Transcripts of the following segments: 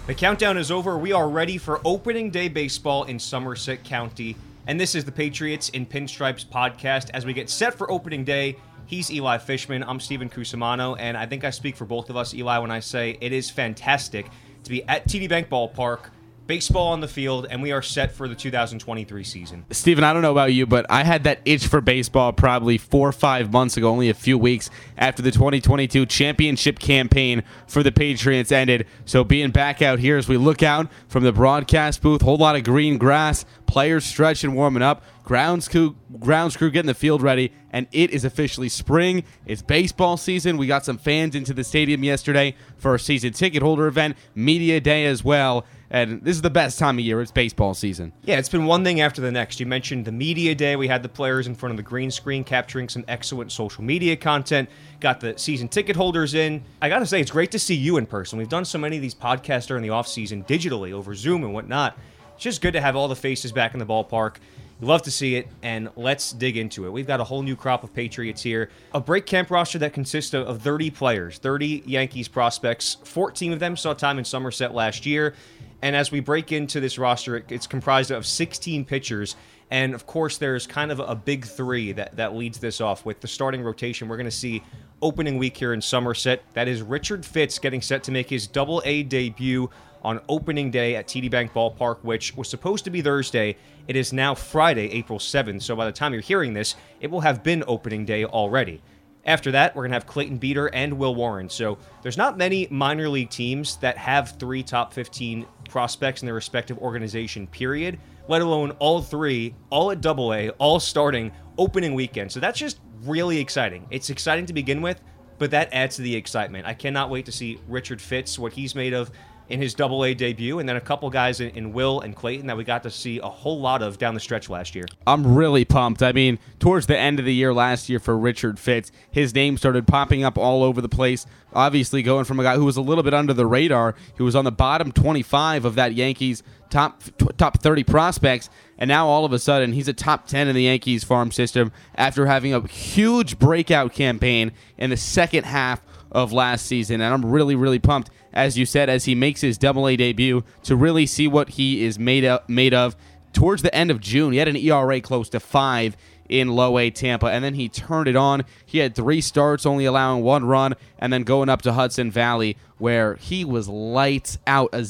The countdown is over. We are ready for opening day baseball in Somerset County. And this is the Patriots in Pinstripes podcast. As we get set for opening day, he's Eli Fishman. I'm Steven Cusimano. And I think I speak for both of us, Eli, when I say it is fantastic to be at TD Bank Ballpark, baseball on the field, and we are set for the 2023 season. Steven, I don't know about you, but I had that itch for baseball probably 4 or 5 months ago, only a few weeks after the 2022 championship campaign for the Patriots ended. So being back out here as we look out from the broadcast booth, whole lot of green grass, players stretching, warming up, grounds crew getting the field ready, and it is officially spring. It's baseball season. We got some fans into the stadium yesterday for our season ticket holder event, media day as well. And this is the best time of year. It's baseball season. Yeah, it's been one thing after the next. You mentioned the media day. We had the players in front of the green screen capturing some excellent social media content. Got the season ticket holders in. I got to say, it's great to see you in person. We've done so many of these podcasts during the offseason digitally over Zoom and whatnot. It's just good to have all the faces back in the ballpark. We love to see it, and let's dig into it. We've got a whole new crop of Patriots here. A break camp roster that consists of 30 players, 30 Yankees prospects. 14 of them saw time in Somerset last year. And as we break into this roster, it's comprised of 16 pitchers. And, of course, there's kind of a big three that leads this off. With the starting rotation, we're going to see opening week here in Somerset. That is Richard Fitts getting set to make his Double-A debut on opening day at TD Bank Ballpark, which was supposed to be Thursday. It is now Friday, April 7th. So by the time you're hearing this, it will have been opening day already. After that, we're going to have Clayton Beeter and Will Warren. So there's not many minor league teams that have 3 top 15 prospects in their respective organization, period, let alone all 3, all at Double-A, all starting opening weekend. So that's just really exciting. It's exciting to begin with, but that adds to the excitement. I cannot wait to see Richard Fitts, what he's made of in his Double-A debut, and then a couple guys in Will and Clayton that we got to see a whole lot of down the stretch last year. I'm really pumped. I mean, towards the end of the year last year for Richard Fitts, his name started popping up all over the place, obviously going from a guy who was a little bit under the radar, who was on the bottom 25 of that Yankees top 30 prospects, and now all of a sudden he's a top 10 in the Yankees farm system after having a huge breakout campaign in the second half of last season. And I'm really, really pumped, as you said, as he makes his Double-A debut, to really see what he is made of. Towards the end of June, he had an ERA close to 5 in Low-A Tampa, and then he turned it on. He had 3 starts, only allowing 1 run, and then going up to Hudson Valley, where he was lights out. A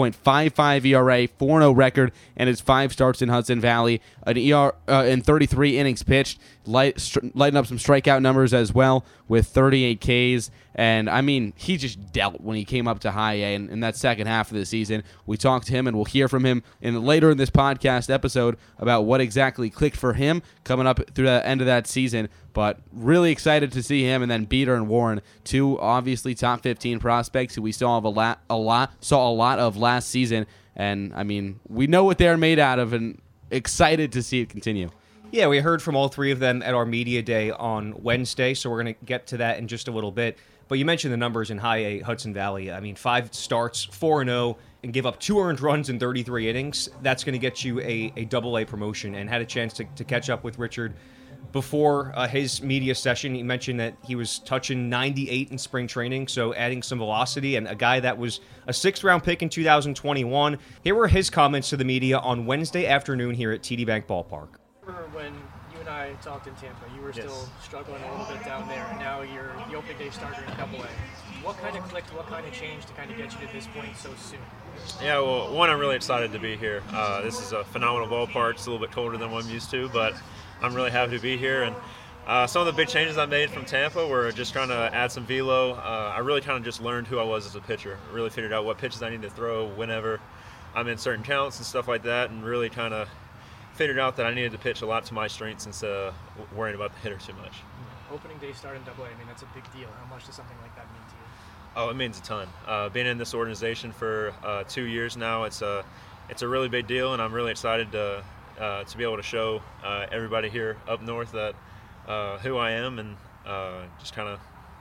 0.55 ERA, 4-0 record, and his 5 starts in Hudson Valley, an in 33 innings pitched, lighting up some strikeout numbers as well with 38 Ks. And, I mean, he just dealt when he came up to high A in that second half of the season. We talked to him, and we'll hear from him later in this podcast episode about what exactly clicked for him coming up through the end of that season. But really excited to see him, and then Beeter and Warren, 2 obviously top 15 prospects who we saw a lot of last season. And, I mean, we know what they're made out of, and excited to see it continue. Yeah, we heard from all 3 of them at our media day on Wednesday, so we're going to get to that in just a little bit. But you mentioned the numbers in high A Hudson Valley. I mean, 5 starts, 4-0, and give up 2 earned runs in 33 innings. That's going to get you a Double-A promotion, and had a chance to catch up with Richard before his media session. He mentioned that he was touching 98 in spring training, so adding some velocity, and a guy that was a 6th-round pick in 2021. Here were his comments to the media on Wednesday afternoon here at TD Bank Ballpark. When you and I talked in Tampa, you were still struggling a little bit down there, and now you're the opening day starter in Double-A. What kind of clicked, what kind of changed to kind of get you to this point so soon? Yeah, well, one, I'm really excited to be here. This is a phenomenal ballpark. It's a little bit colder than what I'm used to, but I'm really happy to be here. And some of the big changes I made from Tampa were just trying to add some velo. I really kind of just learned who I was as a pitcher. I really figured out what pitches I need to throw whenever I'm in certain counts and stuff like that, and really kind of figured out that I needed to pitch a lot to my strengths instead of worrying about the hitter too much. Opening day start in Double-A, I mean, that's a big deal. How much does something like that mean to you? Oh, it means a ton. Being in this organization for 2 years now, it's a really big deal, and I'm really excited to be able to show everybody here up north that who I am, and just kind of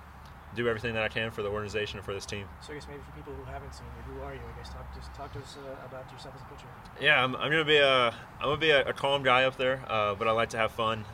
do everything that I can for the organization and for this team. So I guess maybe for people who haven't seen you, who are you? I guess talk to us about yourself as a pitcher. Yeah, I'm gonna be a calm guy up there, but I like to have fun.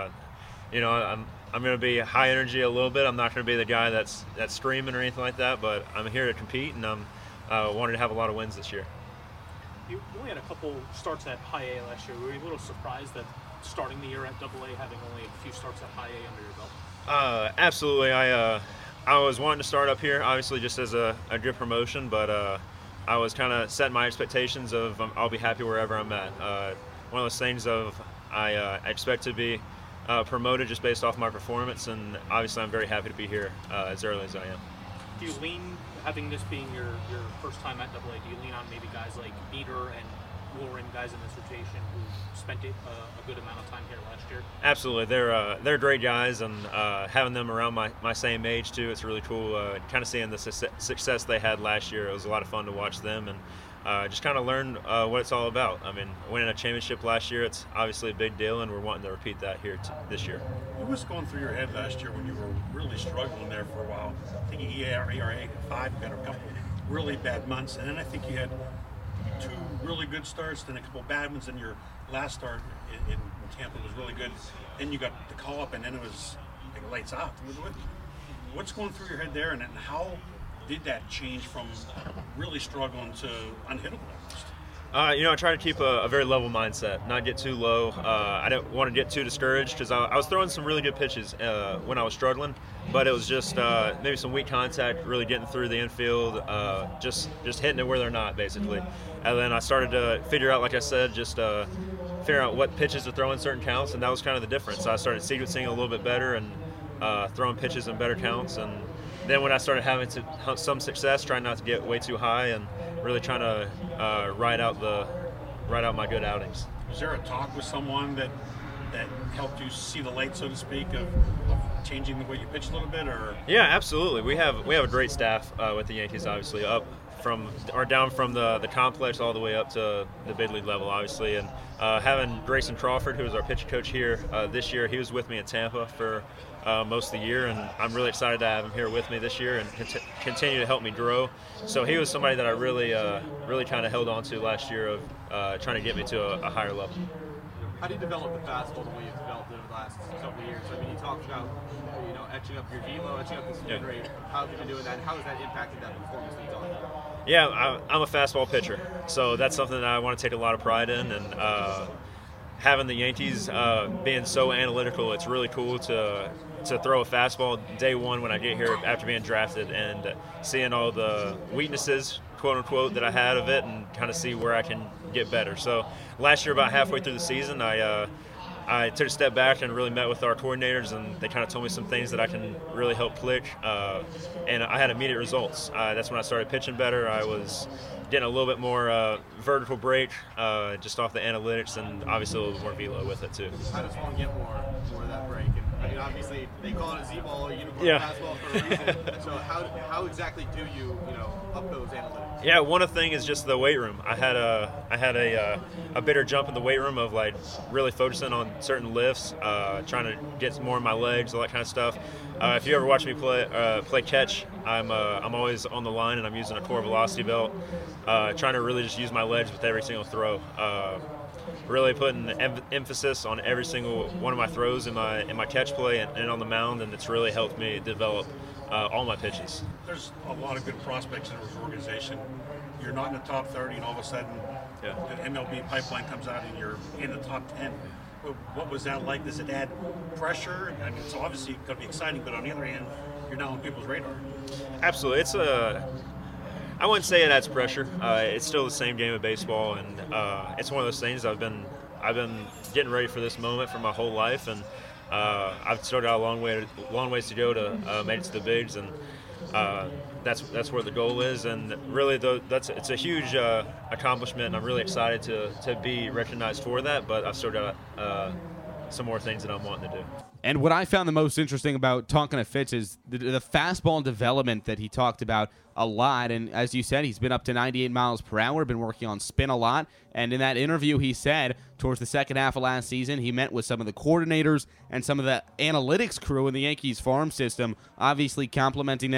I'm gonna be high energy a little bit. I'm not gonna be the guy that's screaming or anything like that, but I'm here to compete, and I'm wanted to have a lot of wins this year. You only had a couple starts at high A last year. Were you a little surprised that starting the year at Double A, having only a few starts at high A under your belt? Absolutely. I was wanting to start up here, obviously just as a good promotion, but I was kind of setting my expectations of I'll be happy wherever I'm at. One of those things of I expect to be promoted just based off my performance, and obviously I'm very happy to be here as early as I am. Do you lean, having this being your first time at Double A, do you lean on maybe guys like Beater and Warren, guys in this rotation who spent a good amount of time here last year? Absolutely, they're great guys, and having them around my same age too, it's really cool. Kind of seeing the success they had last year, it was a lot of fun to watch them and just kind of learn what it's all about. I mean, winning a championship last year, it's obviously a big deal, and we're wanting to repeat that here this year. What was going through your head last year when you were really struggling there for a while? Thinking ERA 5, you got a couple really bad months, and then I think you had 2 really good starts, then a couple bad ones, and your last start in Tampa was really good. Then you got the call up, and then it was like lights out. What's going through your head there, and how did that change from really struggling to unhittable almost? I try to keep a very level mindset, not get too low. I didn't want to get too discouraged because I was throwing some really good pitches when I was struggling, but it was just maybe some weak contact, really getting through the infield, just hitting it where they're not, basically. And then I started to figure out, like I said, just figure out what pitches to throw in certain counts, and that was kind of the difference. So I started sequencing a little bit better and throwing pitches in better counts, and then when I started having some success, trying not to get way too high and really trying to ride out my good outings. Was there a talk with someone that helped you see the light, so to speak, of changing the way you pitch a little bit, or? Yeah, absolutely. We have a great staff with the Yankees, obviously, down from the complex all the way up to the big league level, obviously, and having Grayson Crawford, who was our pitching coach here this year, he was with me in Tampa for most of the year, and I'm really excited to have him here with me this year and continue to help me grow. So he was somebody that I really kind of held on to last year of trying to get me to a higher level. How do you develop the fastball the way you've developed it over the last couple of years? I mean, you talked about etching up your velo, etching up the spin rate. How have you been doing that, and how has that impacted that performance that you talked about? Yeah, I'm a fastball pitcher, so that's something that I want to take a lot of pride in, and having the Yankees being so analytical, it's really cool to throw a fastball day one when I get here after being drafted, and seeing all the weaknesses, quote unquote, that I had of it, and kind of see where I can get better. So last year, about halfway through the season, I took a step back and really met with our coordinators, and they kind of told me some things that I can really help click, and I had immediate results. That's when I started pitching better. I was getting a little bit more vertical break just off the analytics, and obviously a little bit more velo with it too. How does one get more of that break? And, I mean, obviously they call it a Z-ball or unicorn fastball for a reason. So how exactly do you up those analytics? Yeah, one thing is just the weight room. I had a better jump in the weight room of like really focusing on certain lifts, trying to get more in my legs, all that kind of stuff. If you ever watch me play catch, I'm always on the line and I'm using a core velocity belt, trying to really just use my legs with every single throw. Really putting emphasis on every single one of my throws in my catch play and on the mound, and it's really helped me develop all my pitches. There's a lot of good prospects in this organization. You're not in the top 30, and all of a sudden the MLB pipeline comes out and you're in the top 10. What was that like? Does it add pressure? I mean, it's obviously going to be exciting, but on the other hand, you're now on people's radar. Absolutely. I wouldn't say it adds pressure. It's still the same game of baseball, and it's one of those things I've been getting ready for this moment for my whole life, and I've still got a long ways to go to make it to the bigs, and that's where the goal is. And really, it's a huge accomplishment, and I'm really excited to be recognized for that. But I've still got some more things that I'm wanting to do. And what I found the most interesting about talking to Fitz is the fastball development that he talked about a lot. And as you said, he's been up to 98 miles per hour, been working on spin a lot. And in that interview, he said towards the second half of last season, he met with some of the coordinators and some of the analytics crew in the Yankees farm system, obviously complimenting them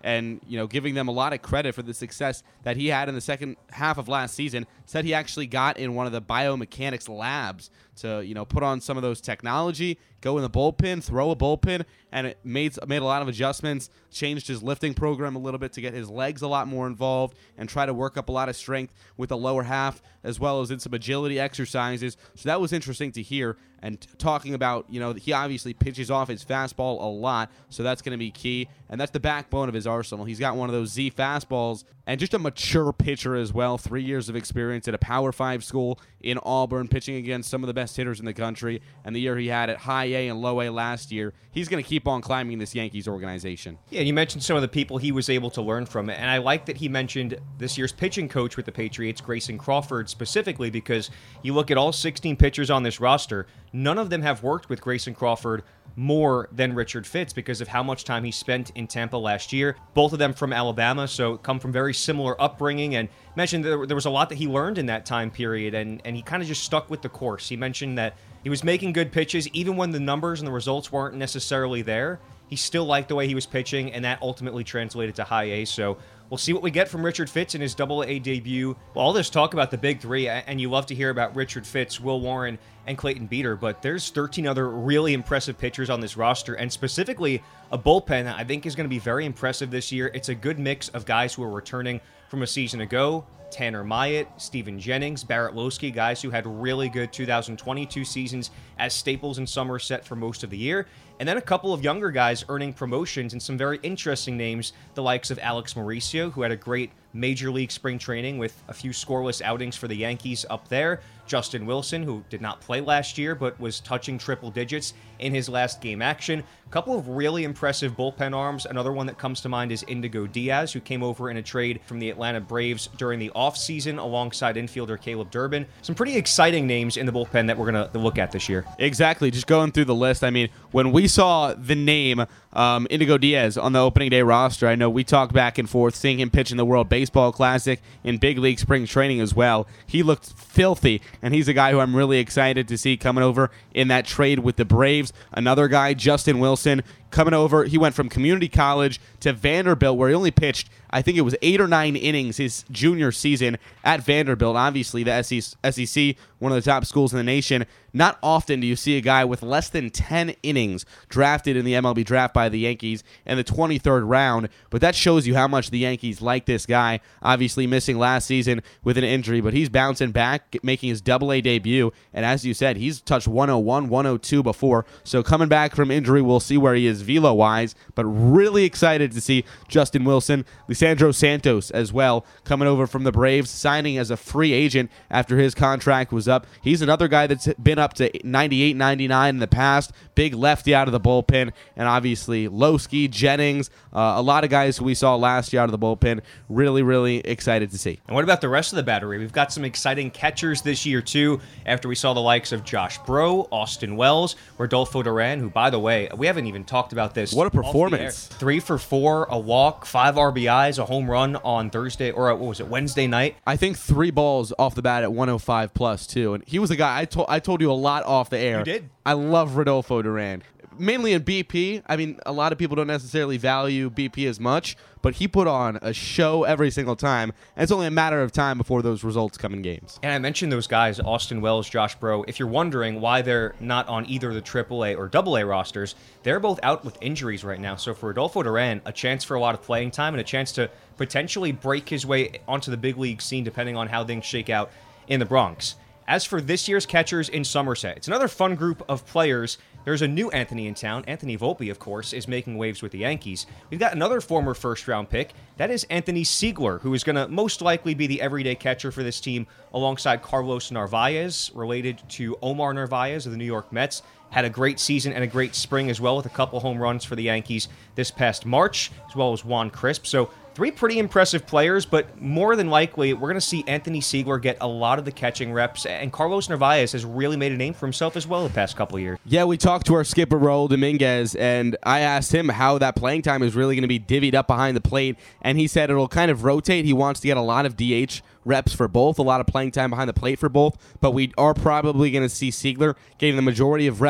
and giving them a lot of credit for the success that he had in the second half of last season. Said he actually got in one of the biomechanics labs to put on some of those technology, go in the bullpen, throw a bullpen, and it made a lot of adjustments, changed his lifting program a little bit to get his legs a lot more involved and try to work up a lot of strength with the lower half, as well as in some agility exercises. So that was interesting to hear. And talking about, he obviously pitches off his fastball a lot, so that's going to be key. And that's the backbone of his arsenal. He's got one of those Z fastballs, and just a mature pitcher as well. 3 years of experience at a Power 5 school in Auburn, pitching against some of the best hitters in the country. And the year he had at High A and Low A last year, he's going to keep on climbing this Yankees organization. Yeah, you mentioned some of the people he was able to learn from, and I like that he mentioned this year's pitching coach with the Patriots, Grayson Crawford, specifically because you look at all 16 pitchers on this roster, none of them have worked with Grayson Crawford more than Richard Fitts because of how much time he spent in Tampa last year. Both of them from Alabama, so come from very similar upbringing, and mentioned there was a lot that he learned in that time period, and he kind of just stuck with the course. He mentioned that he was making good pitches even when the numbers and the results weren't necessarily there. He still liked the way he was pitching, and that ultimately translated to High A, so we'll see what we get from Richard Fitts in his Double-A debut. Well, all this talk about the big three, and you love to hear about Richard Fitts, Will Warren, and Clayton Beeter, but there's 13 other really impressive pitchers on this roster, and specifically a bullpen that I think is going to be very impressive this year. It's a good mix of guys who are returning from a season ago. Tanner Myatt, Steven Jennings, Barrett Losky, guys who had really good 2022 seasons as staples in Somerset for most of the year. And then a couple of younger guys earning promotions and some very interesting names, the likes of Alex Mauricio, who had a great Major League spring training with a few scoreless outings for the Yankees up there. Justin Wilson, who did not play last year but was touching triple digits in his last game action. A couple of really impressive bullpen arms. Another one that comes to mind is Indigo Diaz, who came over in a trade from the Atlanta Braves during the offseason alongside infielder Caleb Durbin. Some pretty exciting names in the bullpen that we're going to look at this year. Exactly. Just going through the list, I mean, when we saw the name Indigo Diaz on the opening day roster, I know we talked back and forth, seeing him pitch in the World Baseball Classic in big league spring training as well. He looked filthy, and he's a guy who I'm really excited to see coming over in that trade with the Braves. Another guy, Justin Wilson, coming over. He went from community college to Vanderbilt, where he only pitched, I think it was 8 or 9 innings his junior season at Vanderbilt. Obviously, the SEC, one of the top schools in the nation. Not often do you see a guy with less than 10 innings drafted in the MLB draft by the Yankees in the 23rd round, but that shows you how much the Yankees like this guy. Obviously missing last season with an injury, but he's bouncing back, making his Double-A debut, and as you said, he's touched 101, 102 before, so coming back from injury, we'll see where he is velo-wise, but really excited to see Justin Wilson. Lisandro Santos as well, coming over from the Braves, signing as a free agent after his contract was up. He's another guy that's been up to 98, 99 in the past. Big lefty out of the bullpen. And obviously Losky, Jennings, a lot of guys who we saw last year out of the bullpen. Really, really excited to see. And what about the rest of the battery? We've got some exciting catchers this year, too, after we saw the likes of Josh Breaux, Austin Wells, Rodolfo Duran, who, by the way, we haven't even talked about this. What a performance. 3 for 4, a walk, 5 RBIs, a home run on Thursday, or what was it, Wednesday night? I think 3 balls off the bat at 105 plus, too. And he was a guy, I told you a lot off the air. You did. I love Rodolfo Duran. Mainly in BP. I mean, a lot of people don't necessarily value BP as much, but he put on a show every single time, and it's only a matter of time before those results come in games. And I mentioned those guys, Austin Wells, Josh Breaux. If you're wondering why they're not on either the AAA or AA rosters, they're both out with injuries right now. So for Rodolfo Duran, a chance for a lot of playing time and a chance to potentially break his way onto the big league scene depending on how things shake out in the Bronx. As for this year's catchers in Somerset, it's another fun group of players. There's a new Anthony in town. Anthony Volpe, of course, is making waves with the Yankees. We've got another former first-round pick. That is Anthony Siegler, who is going to most likely be the everyday catcher for this team alongside Carlos Narvaez, related to Omar Narvaez of the New York Mets. Had a great season and a great spring as well with a couple home runs for the Yankees this past March, as well as Juan Crisp. So 3 pretty impressive players, but more than likely, we're going to see Anthony Siegler get a lot of the catching reps, and Carlos Narvaez has really made a name for himself as well the past couple of years. Yeah, we talked to our skipper, Raul Dominguez, and I asked him how that playing time is really going to be divvied up behind the plate, and he said it'll kind of rotate. He wants to get a lot of DH reps for both, a lot of playing time behind the plate for both, but we are probably going to see Siegler getting the majority of reps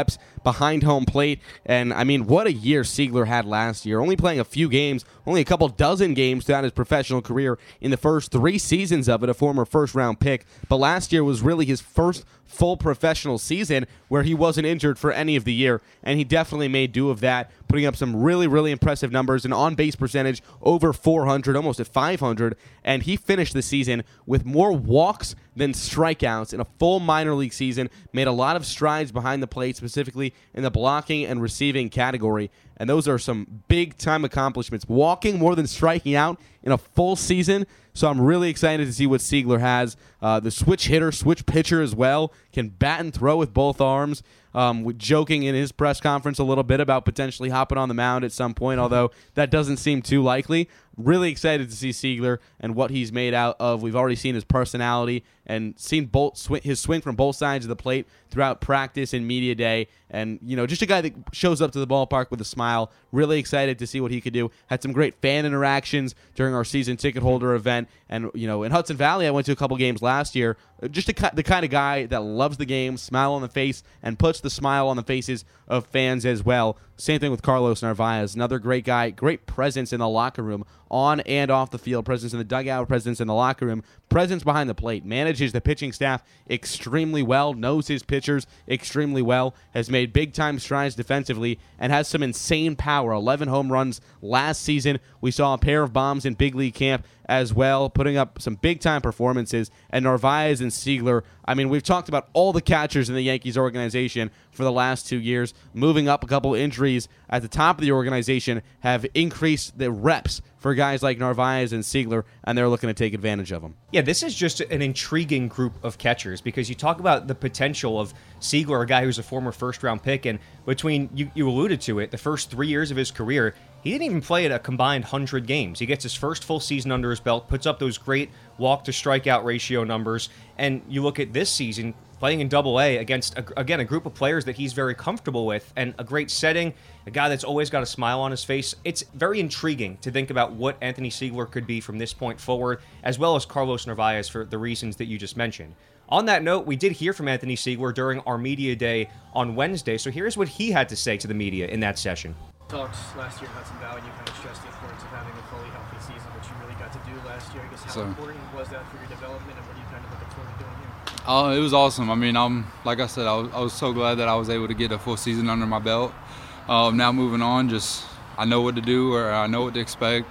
behind home plate. And, I mean, what a year Siegler had last year. Only playing a few games, only a couple dozen games throughout his professional career in the first 3 seasons of it, a former first-round pick. But last year was really his first full professional season where he wasn't injured for any of the year, and he definitely made do of that, putting up some really, really impressive numbers, an on-base percentage over 400, almost at 500, and he finished the season with more walks than strikeouts in a full minor league season, made a lot of strides behind the plate, specifically in the blocking and receiving category, and those are some big-time accomplishments. Walking more than striking out in a full season, so I'm really excited to see what Siegler has. The switch hitter, switch pitcher as well, can bat and throw with both arms. Joking in his press conference a little bit about potentially hopping on the mound at some point, although that doesn't seem too likely. Really excited to see Siegler and what he's made out of. We've already seen his personality and seen his swing from both sides of the plate throughout practice and media day. And, just a guy that shows up to the ballpark with a smile. Really excited to see what he could do. Had some great fan interactions during our season ticket holder event. And, in Hudson Valley, I went to a couple games last year. Just the kind of guy that loves the game, smile on the face, and puts the smile on the faces of fans as well. Same thing with Carlos Narvaez, another great guy, great presence in the locker room, on and off the field, presence in the dugout, presence in the locker room, presence behind the plate, manages the pitching staff extremely well, knows his pitchers extremely well, has made big-time strides defensively, and has some insane power. 11 home runs last season. We saw a pair of bombs in big league camp as well, putting up some big-time performances. And Narvaez and Siegler, I mean, we've talked about all the catchers in the Yankees organization for the last 2 years. Moving up a couple injuries at the top of the organization have increased the reps for guys like Narvaez and Siegler, and they're looking to take advantage of them. Yeah, this is just an intriguing group of catchers because you talk about the potential of Siegler, a guy who's a former first-round pick, and between, you alluded to it, the first 3 years of his career, he didn't even play at a combined 100 games. He gets his first full season under his belt, puts up those great walk-to-strikeout ratio numbers, and you look at this season, playing in Double-A against, a group of players that he's very comfortable with, and a great setting, a guy that's always got a smile on his face. It's very intriguing to think about what Anthony Siegler could be from this point forward, as well as Carlos Narvaez for the reasons that you just mentioned. On that note, we did hear from Anthony Siegler during our media day on Wednesday, so here's what he had to say to the media in that session. Talked last year in Hudson Valley, you kind of stressed the importance of having a fully healthy season, which you really got to do last year. I guess how important was that for your development, and what are you kind of looking forward to doing here? It was awesome. I mean, like I said, I was so glad that I was able to get a full season under my belt. Now moving on, I know what to do, or I know what to expect.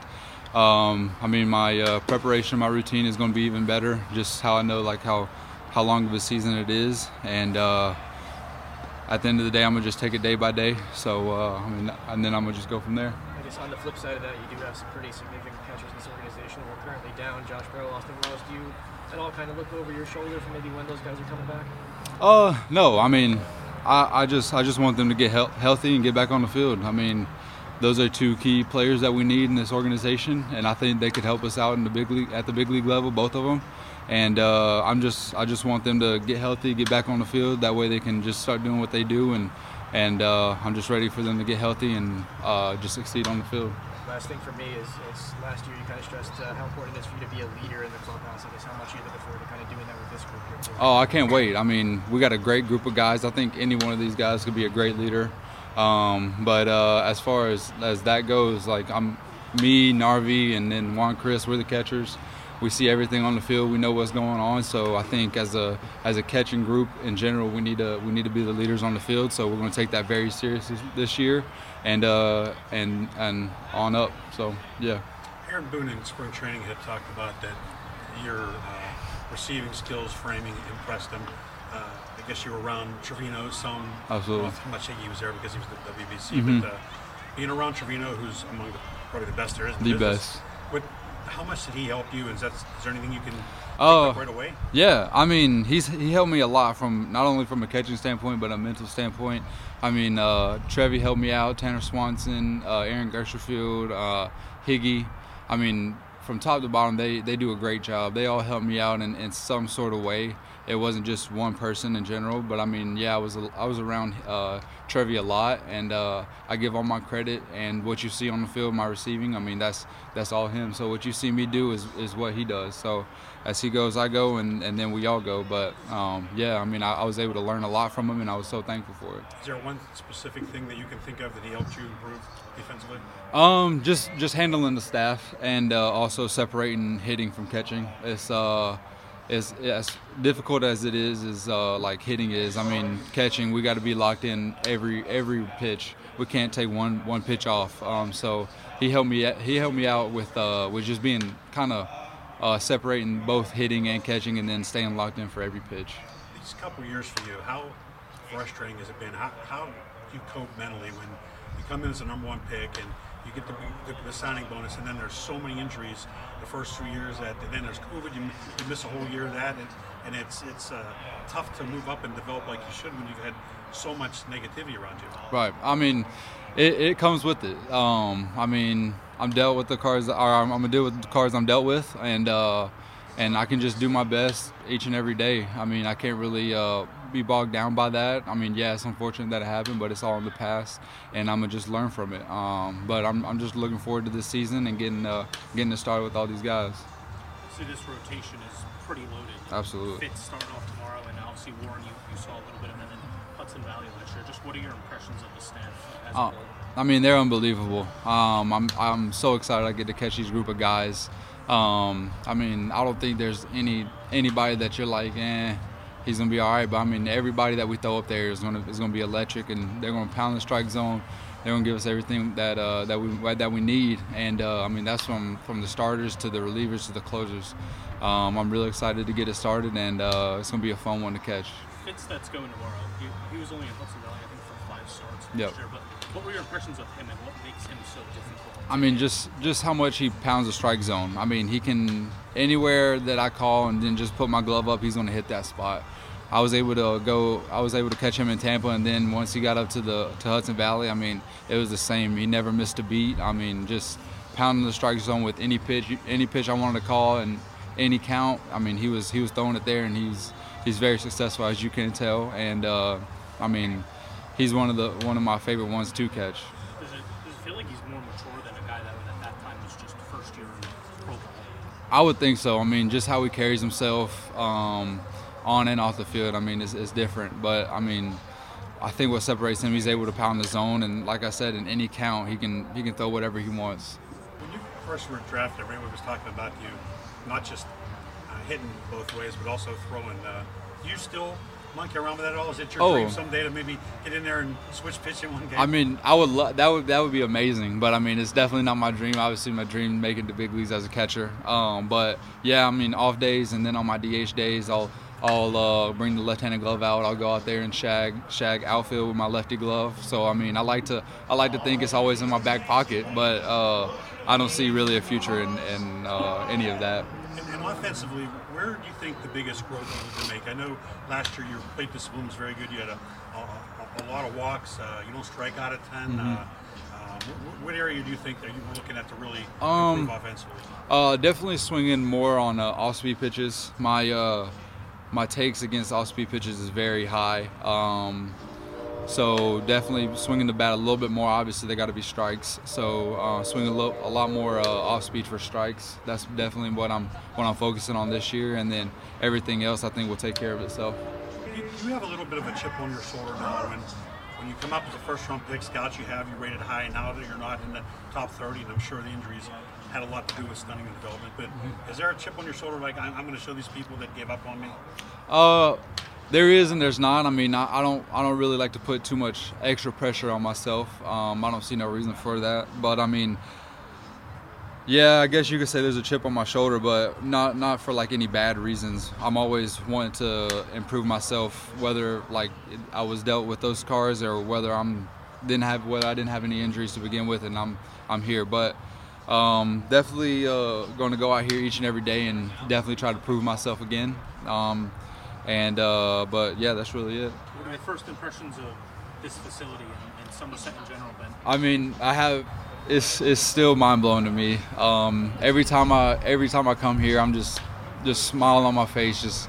I mean, my preparation, my routine is going to be even better. Just how I know how long of a season it is, and at the end of the day, I'm gonna just take it day by day. So and then I'm gonna just go from there. I guess on the flip side of that, you do have some pretty significant catchers in this organization. We're currently down Josh Bell, Austin Wells. Do you at all kind of look over your shoulder for maybe when those guys are coming back? No. I mean, I just want them to get healthy and get back on the field. I mean, those are 2 key players that we need in this organization, and I think they could help us out in the big league, at the big league level, both of them. And I just want them to get healthy, get back on the field. That way they can just start doing what they do, and I'm just ready for them to get healthy and just succeed on the field. Last thing for me is last year you kind of stressed how important it is for you to be a leader in the clubhouse. I guess how much are you looking forward to kind of doing that with this group here too? Oh, I can't wait. I mean, we got a great group of guys. I think any one of these guys could be a great leader. But as far as that goes, me, Narvi, and then Juan Chris, we're the catchers. We see everything on the field. We know what's going on. So I think as a catching group in general, we need to be the leaders on the field. So we're going to take that very seriously this year, and on up. So yeah. Aaron Boone in spring training had talked about that your receiving skills, framing impressed him. I guess you were around Trevino some. Absolutely. I'm not saying he was there because he was the WBC, but being around Trevino, who's among probably the best there is in the business. Best. How much did he help you? Is there anything you can pick up right away? Yeah, I mean, he helped me a lot from not only from a catching standpoint, but a mental standpoint. I mean, Trevi helped me out, Tanner Swanson, Aaron Gersherfield, Higgy. I mean, from top to bottom, they do a great job. They all help me out in some sort of way. it wasn't just one person in general. But I mean, yeah, I was around Trevi a lot, and I give all my credit. And what you see on the field, my receiving, I mean, that's all him. So what you see me do is what he does. So as he goes, I go, and then we all go. But yeah, I mean, I was able to learn a lot from him, and I was so thankful for it. Is there one specific thing that you can think of that he helped you improve defensively? Just handling the staff, and also separating hitting from catching. It's as difficult as it is like hitting is. I mean, catching, we got to be locked in every pitch. We can't take one pitch off. So he helped me out with just being kind of separating both hitting and catching, and then staying locked in for every pitch. These couple years for you, how frustrating has it been? How do you cope mentally when you come in as a number one pick and you get the signing bonus, and then there's so many injuries the first 2 years, and then there's COVID, you miss a whole year of that, and it's tough to move up and develop like you should when you've had so much negativity around you. Right. I mean, it comes with it. I mean, I'm dealt with the cards, or I'm gonna deal with the cards I'm dealt with, and I can just do my best each and every day. I mean, I can't really be bogged down by that. I mean, yeah, it's unfortunate that it happened, but it's all in the past, and I'm gonna just learn from it. But I'm just looking forward to this season and getting it started with all these guys. So this rotation is pretty loaded. Absolutely. Fitz starting off tomorrow, and obviously Warren, you saw a little bit of him in Hudson Valley last year. Just what are your impressions of the staff as a whole? I mean, they're unbelievable. I'm so excited I get to catch these group of guys. I mean, I don't think there's anybody that you're like, he's gonna be all right. But I mean, everybody that we throw up there is gonna be electric, and they're gonna pound the strike zone. They're gonna give us everything that we need, and I mean, that's from the starters to the relievers to the closers. I'm really excited to get it started, and it's gonna be a fun one to catch. Fitz that's going tomorrow. He was only in Hudson Valley, I think, for 5 starts last year. But what were your impressions of him, and what makes him so difficult? I mean, just how much he pounds the strike zone. I mean, he can, anywhere that I call and then just put my glove up, he's going to hit that spot. I was able to catch him in Tampa, and then once he got up to Hudson Valley, I mean, it was the same. He never missed a beat. I mean, just pounding the strike zone with any pitch I wanted to call and any count. I mean, he was throwing it there, and he's very successful, as you can tell. And I mean, he's one of my favorite ones to catch. Does it feel like he's more mature than a guy that at that time was just first year in pro ball? I would think so. I mean, just how he carries himself on and off the field, I mean, it's different. But I mean, I think what separates him, he's able to pound the zone, and like I said, in any count, he can throw whatever he wants. When you first were drafted, everyone was talking about you, not just hitting both ways, but also throwing. Do you still monkey around with that at all? Is it your dream someday to maybe get in there and switch pitching one game? I mean, I would that would be amazing, but I mean, it's definitely not my dream. Obviously, my dream making the big leagues as a catcher. But yeah, I mean, off days and then on my DH days, I'll bring the left-handed glove out. I'll go out there and shag outfield with my lefty glove. So I mean, I like to think it's always in my back pocket, but I don't see really a future in any of that. And offensively, where do you think the biggest growth you can make? I know last year your plate discipline was very good. You had a lot of walks. You don't strike out at 10. Mm-hmm. What area do you think that you were looking at to really improve offensively? Definitely swinging more on off-speed pitches. My takes against off-speed pitches is very high. So definitely swinging the bat a little bit more. Obviously, they got to be strikes. So swing a lot more off-speed for strikes. That's definitely what I'm focusing on this year. And then everything else, I think, will take care of itself. You have a little bit of a chip on your shoulder now. When you come up as a first-round pick, scouts you rated high. Now that you're not in the top 30, and I'm sure the injuries had a lot to do with stunning the development. But is there a chip on your shoulder, like I'm going to show these people that gave up on me? There is and there's not. I mean, I don't really like to put too much extra pressure on myself. I don't see no reason for that. But I mean, yeah, I guess you could say there's a chip on my shoulder, but not for like any bad reasons. I'm always wanting to improve myself, whether like I was dealt with those scars or whether I didn't have any injuries to begin with, and I'm here. But definitely going to go out here each and every day and definitely try to prove myself again. But yeah, that's really it. What are your first impressions of this facility and Somerset in general, Ben? I mean, it's still mind blowing to me. Every time I come here, I'm just smiling on my face, just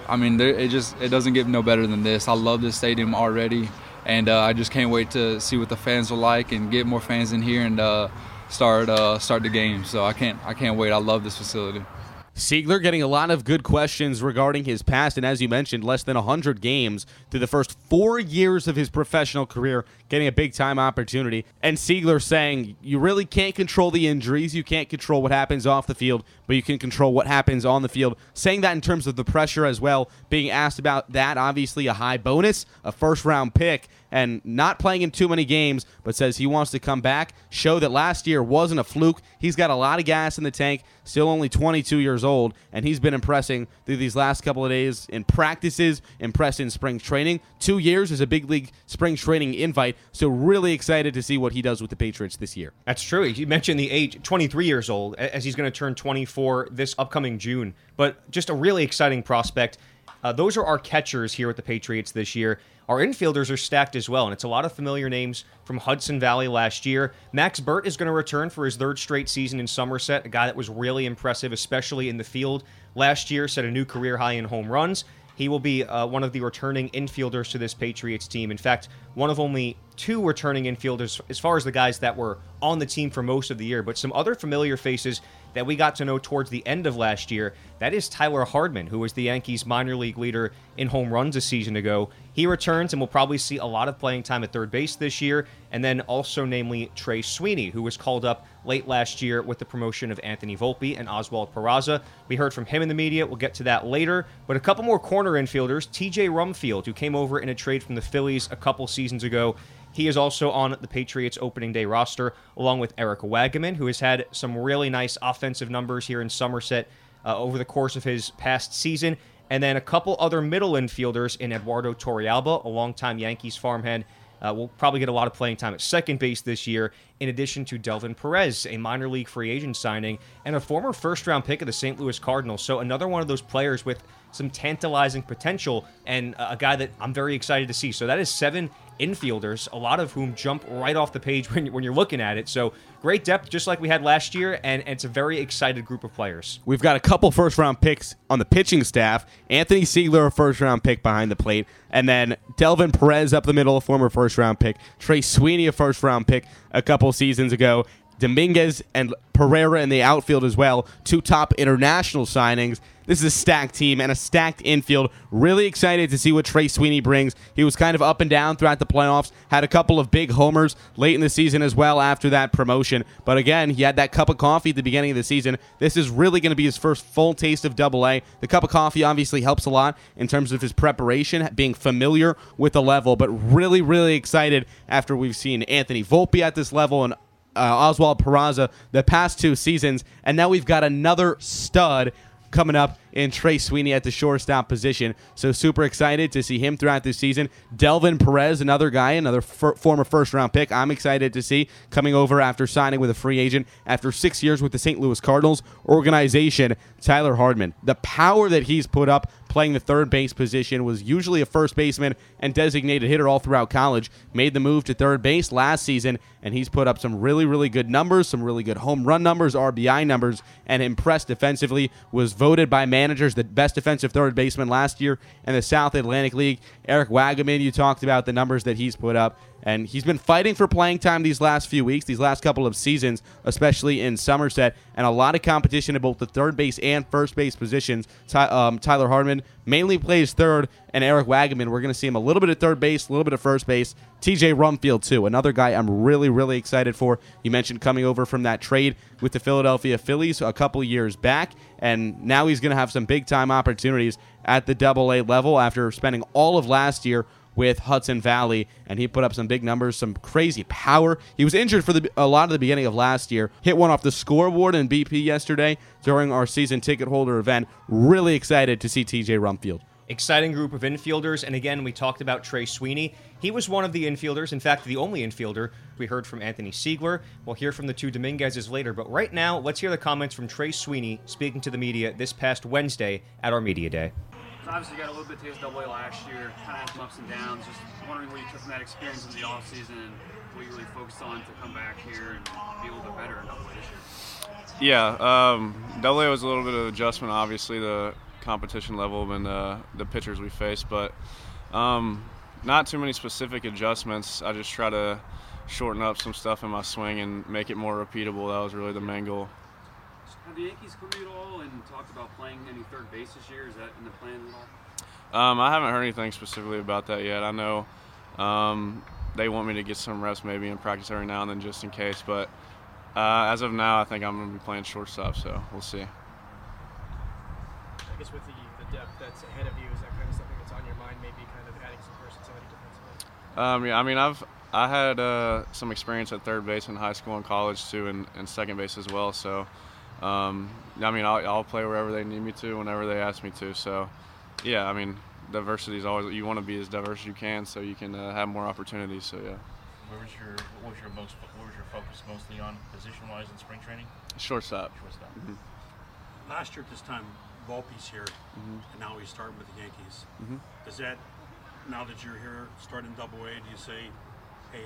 I mean, it doesn't get no better than this. I love this stadium already, and I just can't wait to see what the fans are like and get more fans in here and start the game. So I can't wait. I love this facility. Siegler getting a lot of good questions regarding his past, and as you mentioned, less than 100 games through the first 4 years of his professional career, getting a big-time opportunity. And Siegler saying, you really can't control the injuries, you can't control what happens off the field, but you can control what happens on the field. Saying that in terms of the pressure as well, being asked about that, obviously a high bonus, a first-round pick, and not playing in too many games, but says he wants to come back, show that last year wasn't a fluke. He's got a lot of gas in the tank, still only 22 years old, and he's been impressing through these last couple of days in practices, impressed in spring training. 2 years is a big league spring training invite, so really excited to see what he does with the Patriots this year. That's true. You mentioned the age, 23 years old, as he's going to turn 24 this upcoming June, but just a really exciting prospect. Those are our catchers here at the Patriots this year. Our infielders are stacked as well, and it's a lot of familiar names from Hudson Valley last year. Max Burt is going to return for his third straight season in Somerset, a guy that was really impressive, especially in the field. Last year, set a new career high in home runs. He will be one of the returning infielders to this Patriots team. In fact, one of only 2 returning infielders as far as the guys that were on the team for most of the year. But some other familiar faces that we got to know towards the end of last year, that is Tyler Hardman, who was the Yankees' minor league leader in home runs a season ago. He returns and will probably see a lot of playing time at third base this year. And then also namely Trey Sweeney, who was called up late last year with the promotion of Anthony Volpe and Oswald Peraza. We heard from him in the media. We'll get to that later. But a couple more corner infielders. TJ Rumfield, who came over in a trade from the Phillies a couple seasons ago. He is also on the Patriots opening day roster, along with Eric Wagaman, who has had some really nice offensive numbers here in Somerset over the course of his past season. And then a couple other middle infielders in Eduardo Torrealba, a longtime Yankees farmhand. Will probably get a lot of playing time at second base this year, in addition to Delvin Perez, a minor league free agent signing, and a former first-round pick of the St. Louis Cardinals. So another one of those players with some tantalizing potential, and a guy that I'm very excited to see. So that is 7 infielders, a lot of whom jump right off the page when you're looking at it. So great depth, just like we had last year, and it's a very excited group of players. We've got a couple first-round picks on the pitching staff. Anthony Siegler, a first-round pick behind the plate, and then Delvin Perez up the middle, a former first-round pick. Trey Sweeney, a first-round pick a couple seasons ago. Dominguez and Pereira in the outfield as well, 2 top international signings. This is a stacked team and a stacked infield. Really excited to see what Trey Sweeney brings. He was kind of up and down throughout the playoffs, had a couple of big homers late in the season as well after that promotion. But again, he had that cup of coffee at the beginning of the season. This is really going to be his first full taste of Double-A. The cup of coffee obviously helps a lot in terms of his preparation, being familiar with the level, but really, really excited after we've seen Anthony Volpe at this level and Oswald Peraza the past 2 seasons, and now we've got another stud coming up in Trey Sweeney at the shortstop position. So super excited to see him throughout this season. Delvin Perez, another guy, another former first-round pick I'm excited to see coming over after signing with a free agent after 6 years with the St. Louis Cardinals organization. Tyler Hardman, the power that he's put up playing the third base position, was usually a first baseman and designated hitter all throughout college, made the move to third base last season, and he's put up some really, really good numbers, some really good home run numbers, RBI numbers, and impressed defensively. Was voted by managers the best defensive third baseman last year in the South Atlantic League. Eric Wagaman, you talked about the numbers that he's put up, and he's been fighting for playing time these last few weeks, these last couple of seasons, especially in Somerset, and a lot of competition at both the third base and first base positions. Tyler Hardman mainly plays third, and Eric Wagaman, we're going to see him a little bit at third base, a little bit at first base. TJ Rumfield, too, another guy I'm really, really excited for. You mentioned coming over from that trade with the Philadelphia Phillies a couple years back, and now he's going to have some big-time opportunities at the Double-A level after spending all of last year with Hudson Valley, and he put up some big numbers, some crazy power. He was injured for a lot of the beginning of last year. Hit one off the scoreboard in BP yesterday during our season ticket holder event. Really excited to see TJ Rumfield. Exciting group of infielders, and again, we talked about Trey Sweeney. He was one of the infielders, in fact, the only infielder. We heard from Anthony Siegler. We'll hear from the 2 Dominguezes later, but right now, let's hear the comments from Trey Sweeney speaking to the media this past Wednesday at our media day. Obviously, you got a little bit taste of Double-A last year, kind of had some ups and downs. Just wondering what you took from that experience in the offseason and what you really focused on to come back here and be a little bit better in Double-A this year. Yeah, Double-A was a little bit of adjustment, obviously, to competition level than the pitchers we face, but not too many specific adjustments. I just try to shorten up some stuff in my swing and make it more repeatable. That was really the main goal. Have the Yankees come to you at all and talked about playing any third base this year? Is that in the plan at all? I haven't heard anything specifically about that yet. I know they want me to get some reps maybe in practice every now and then just in case, but as of now, I think I'm going to be playing shortstop, so we'll see. I guess with the depth that's ahead of you, is that kind of something that's on your mind, maybe kind of adding some versatility defensively? Yeah, I mean, I had some experience at third base in high school and college too, and second base as well. So, I mean, I'll play wherever they need me to, whenever they ask me to. So, yeah, I mean, diversity is always, you want to be as diverse as you can so you can have more opportunities. So, yeah. What was your focus mostly on position-wise in spring training? Shortstop. Mm-hmm. Last year at this time, Volpe's here, and now he's starting with the Yankees. Does that, now that you're here starting Double-A, do you say, hey,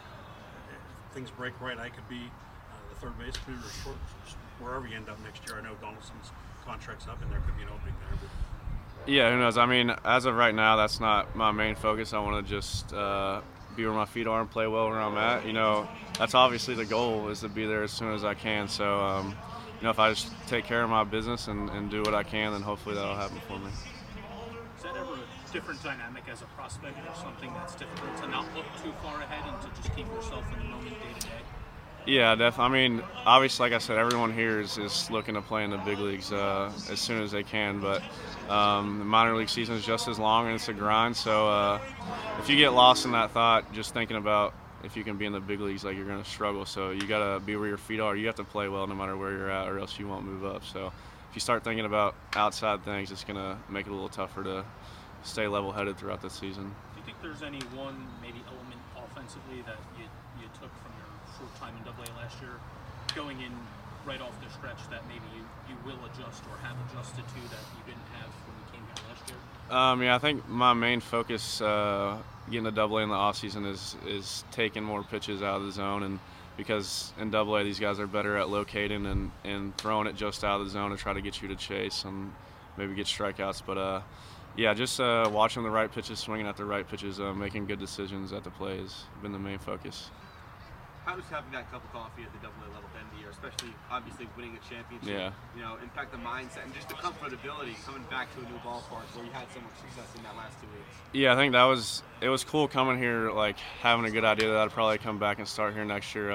things break right, I could be the third baseman or short, wherever you end up next year? I know Donaldson's contract's up and there could be an opening there. But. Yeah, who knows? I mean, as of right now, that's not my main focus. I want to just be where my feet are and play well where I'm at. You know, that's obviously the goal, is to be there as soon as I can. So, you know, if I just take care of my business and do what I can, then hopefully that'll happen for me. Is that ever a different dynamic as a prospect, or something that's difficult to not look too far ahead and to just keep yourself in the moment day to day? Yeah, definitely. I mean, obviously, like I said, everyone here is looking to play in the big leagues as soon as they can, but the minor league season is just as long and it's a grind. So if you get lost in that thought, just thinking about if you can be in the big leagues, like, you're going to struggle. So you got to be where your feet are. You have to play well no matter where you're at, or else you won't move up. So if you start thinking about outside things, it's going to make it a little tougher to stay level-headed throughout the season. Do you think there's any one maybe element offensively that you took from your short time in Double-A last year, going in right off the stretch, that maybe you will adjust or have adjusted to that you didn't have when you came here last year? Yeah, I think my main focus getting to Double-A in the offseason is taking more pitches out of the zone, and because in Double-A these guys are better at locating and throwing it just out of the zone to try to get you to chase and maybe get strikeouts. But yeah, just watching the right pitches, swinging at the right pitches, making good decisions at the play has been the main focus. How does having that cup of coffee at the Double-A level at the end of the year, especially obviously winning a championship, you know, impact the mindset and just the comfortability coming back to a new ballpark where you had so much success in that last 2 weeks? Yeah, I think it was cool coming here, like having a good idea that I'd probably come back and start here next year.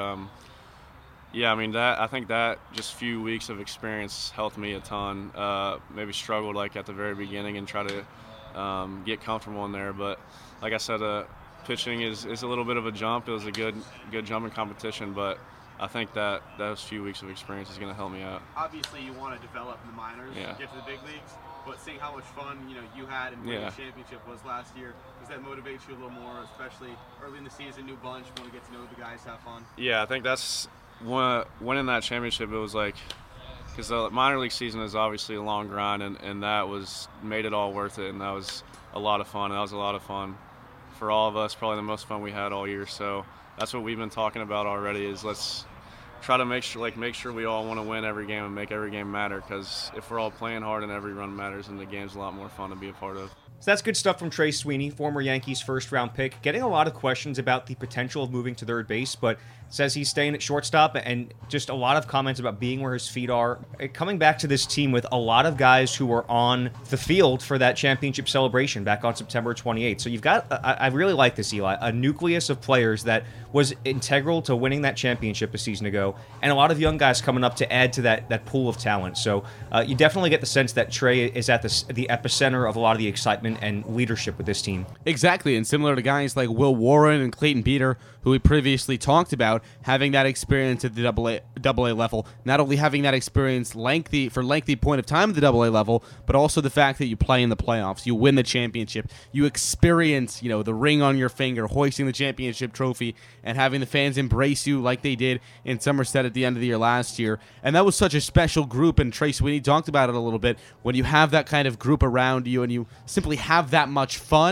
Yeah, I mean, I think that just few weeks of experience helped me a ton. Maybe struggled like at the very beginning and try to get comfortable in there, but like I said, pitching is a little bit of a jump. It was a good jump in competition, but I think that those few weeks of experience is going to help me out. Obviously, you want to develop in the minors, get to the big leagues, but seeing how much fun you had and winning the championship was last year, does that motivate you a little more, especially early in the season, new bunch, want to get to know the guys, have fun? Yeah, I think that's winning that championship. It was like, because the minor league season is obviously a long grind, and that made it all worth it, and that was a lot of fun. That was a lot of fun for all of us, probably the most fun we had all year. So that's what we've been talking about already, is let's try to make sure we all want to win every game and make every game matter, because if we're all playing hard and every run matters, then the game's a lot more fun to be a part of. So that's good stuff from Trey Sweeney, former Yankees first-round pick, getting a lot of questions about the potential of moving to third base, but says he's staying at shortstop, and just a lot of comments about being where his feet are. Coming back to this team with a lot of guys who were on the field for that championship celebration back on September 28th. So you've got, I really like this, Eli, a nucleus of players that was integral to winning that championship a season ago, and a lot of young guys coming up to add to that pool of talent. So you definitely get the sense that Trey is at the epicenter of a lot of the excitement and leadership with this team. Exactly, and similar to guys like Will Warren and Clayton Beeter, who we previously talked about, having that experience at the Double-A level, not only having that experience for lengthy point of time at the Double-A level, but also the fact that you play in the playoffs, you win the championship, you experience, the ring on your finger, hoisting the championship trophy, and having the fans embrace you like they did in Somerset at the end of the year last year. And that was such a special group, and Trey Sweeney talked about it a little bit. When you have that kind of group around you and you simply have that much fun,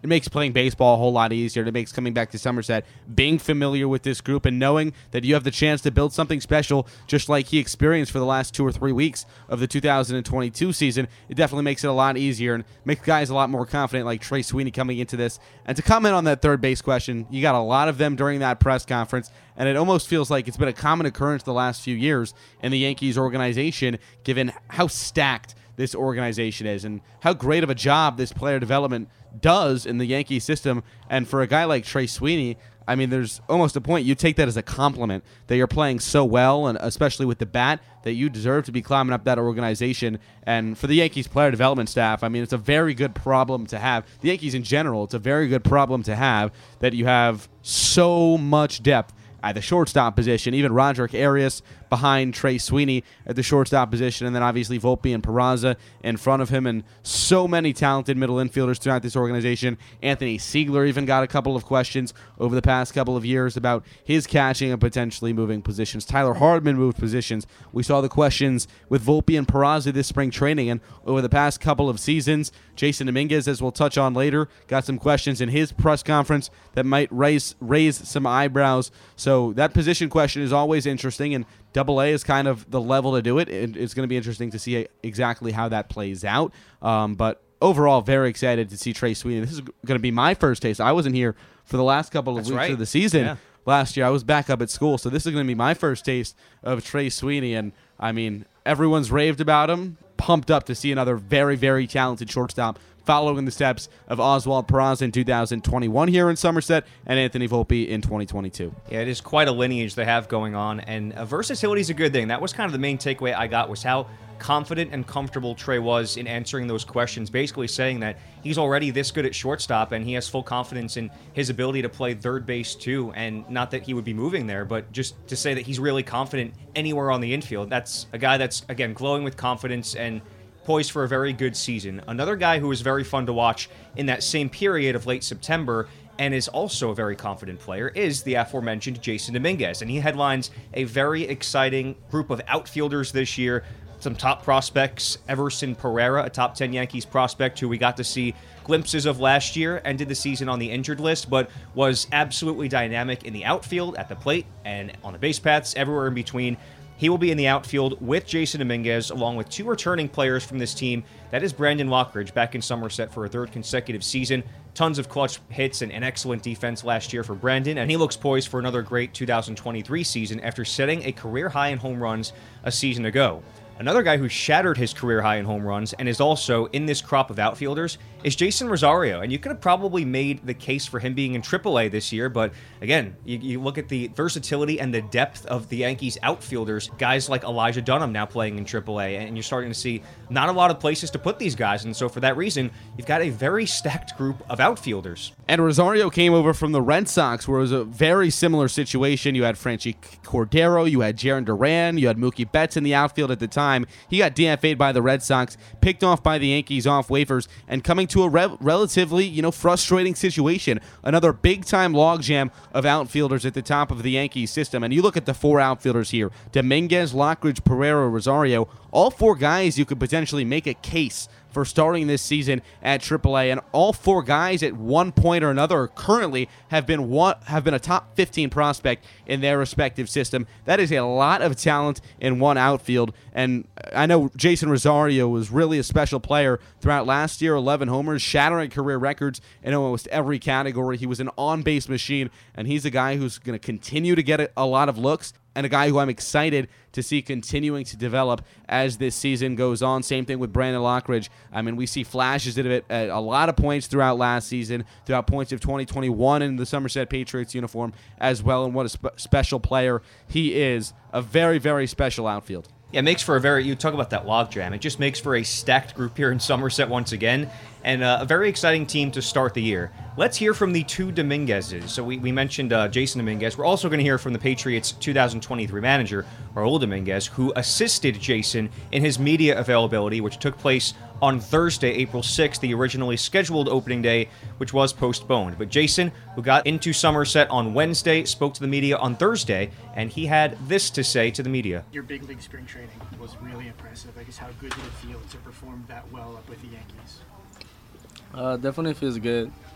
it makes playing baseball a whole lot easier. It makes coming back to Somerset, being familiar with this group and knowing that you have the chance to build something special, just like he experienced for the last 2 or 3 weeks of the 2022 season. It definitely makes it a lot easier and makes guys a lot more confident, like Trey Sweeney coming into this. And to comment on that third base question, you got a lot of them during that press conference, and it almost feels like it's been a common occurrence the last few years in the Yankees organization, given how stacked this organization is and how great of a job this player development does in the Yankee system. And for a guy like Trey Sweeney, I mean, there's almost a point you take that as a compliment that you're playing so well, and especially with the bat, that you deserve to be climbing up that organization. And for the Yankees player development staff, I mean, it's a very good problem to have. The Yankees in general, it's a very good problem to have that you have so much depth at the shortstop position. Even Roderick Arias behind Trey Sweeney at the shortstop position, and then obviously Volpe and Peraza in front of him, and so many talented middle infielders throughout this organization. Anthony Siegler even got a couple of questions over the past couple of years about his catching and potentially moving positions. Tyler Hardman moved positions. We saw the questions with Volpe and Peraza this spring training, and over the past couple of seasons, Jason Dominguez, as we'll touch on later, got some questions in his press conference that might raise some eyebrows. So that position question is always interesting, and Double-A is kind of the level to do it. It's going to be interesting to see exactly how that plays out. But overall, very excited to see Trey Sweeney. This is going to be my first taste. I wasn't here for the last couple of weeks of the season last year. I was back up at school, so this is going to be my first taste of Trey Sweeney. And, I mean, everyone's raved about him, pumped up to see another very, very talented shortstop following the steps of Oswald Peraza in 2021 here in Somerset and Anthony Volpe in 2022. Yeah, it is quite a lineage they have going on, and versatility is a good thing. That was kind of the main takeaway I got, was how confident and comfortable Trey was in answering those questions, basically saying that he's already this good at shortstop and he has full confidence in his ability to play third base too, and not that he would be moving there, but just to say that he's really confident anywhere on the infield. That's a guy that's, again, glowing with confidence and poised for a very good season. Another guy who was very fun to watch in that same period of late September and is also a very confident player is the aforementioned Jason Dominguez. And he headlines a very exciting group of outfielders this year. Some top prospects, Everson Pereira, a top 10 Yankees prospect who we got to see glimpses of last year, ended the season on the injured list, but was absolutely dynamic in the outfield, at the plate, and on the base paths, everywhere in between. He will be in the outfield with Jason Dominguez, along with 2 returning players from this team. That is Brandon Lockridge, back in Somerset for a 3rd consecutive season. Tons of clutch hits and an excellent defense last year for Brandon, and he looks poised for another great 2023 season after setting a career high in home runs a season ago. Another guy who shattered his career high in home runs and is also in this crop of outfielders is Jason Rosario. And you could have probably made the case for him being in AAA this year, but again, you look at the versatility and the depth of the Yankees outfielders, guys like Elijah Dunham now playing in AAA, and you're starting to see not a lot of places to put these guys. And so for that reason, you've got a very stacked group of outfielders. And Rosario came over from the Red Sox, where it was a very similar situation. You had Franchi Cordero, you had Jarren Duran, you had Mookie Betts in the outfield at the time. He got DFA'd by the Red Sox, picked off by the Yankees off waivers, and coming to a relatively, frustrating situation. Another big-time logjam of outfielders at the top of the Yankees system. And you look at the 4 outfielders here: Dominguez, Lockridge, Pereira, Rosario. All 4 guys you could potentially make a case for starting this season at AAA, and all 4 guys at one point or another currently have been a top 15 prospect in their respective system. That is a lot of talent in one outfield, and I know Jason Rosario was really a special player throughout last year. 11 homers, shattering career records in almost every category. He was an on-base machine, and he's a guy who's going to continue to get a lot of looks, and a guy who I'm excited to see continuing to develop as this season goes on. Same thing with Brandon Lockridge. I mean, we see flashes of it at a lot of points throughout last season, throughout points of 2021 in the Somerset Patriots uniform as well, and what a special player he is. A very, very special outfield. Yeah, it makes for you talk about that logjam. It just makes for a stacked group here in Somerset once again, and a very exciting team to start the year. Let's hear from the 2 Dominguezes. So we mentioned Jason Dominguez. We're also going to hear from the Patriots' 2023 manager, Raul Dominguez, who assisted Jason in his media availability, which took place on Thursday, April 6th, the originally scheduled opening day, which was postponed. But Jason, who got into Somerset on Wednesday, spoke to the media on Thursday, and he had this to say to the media. Your big league spring training was really impressive. I guess how good did it feel to perform that well up with the Yankees? Definitely feels good.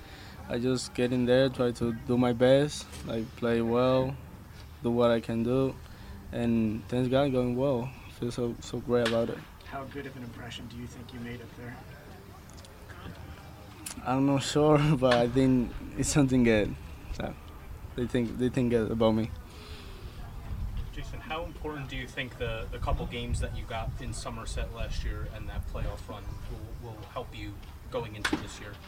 I just get in there, try to do my best, like play well, do what I can do, and things got going well. I feel so great about it. How good of an impression do you think you made up there? I'm not sure, but I think it's something good. So they think good about me. Jason, how important do you think the couple games that you got in Somerset last year and that playoff run will help you going into this year?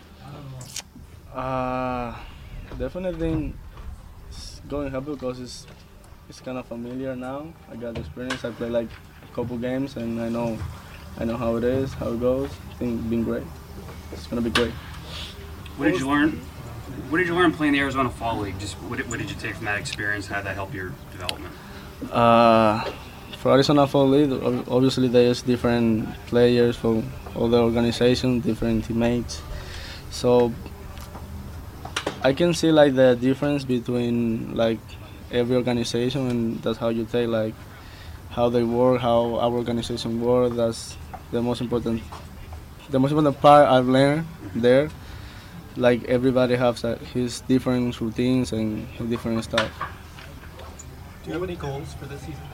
Definitely think it's going to help because it's kind of familiar now. I got experience. I played like a couple games and I know how it is, how it goes. I think it's been great. It's gonna be great. What did you learn? What did you learn playing the Arizona Fall League? Just what did you take from that experience? How did that help your development? For Arizona Fall League, obviously there's different players from all the organizations, different teammates. So I can see like the difference between like every organization, and that's how you take like how they work, how our organization works. That's the most important part I've learned there. Like everybody has his different routines and different stuff. Do you have any goals for this season?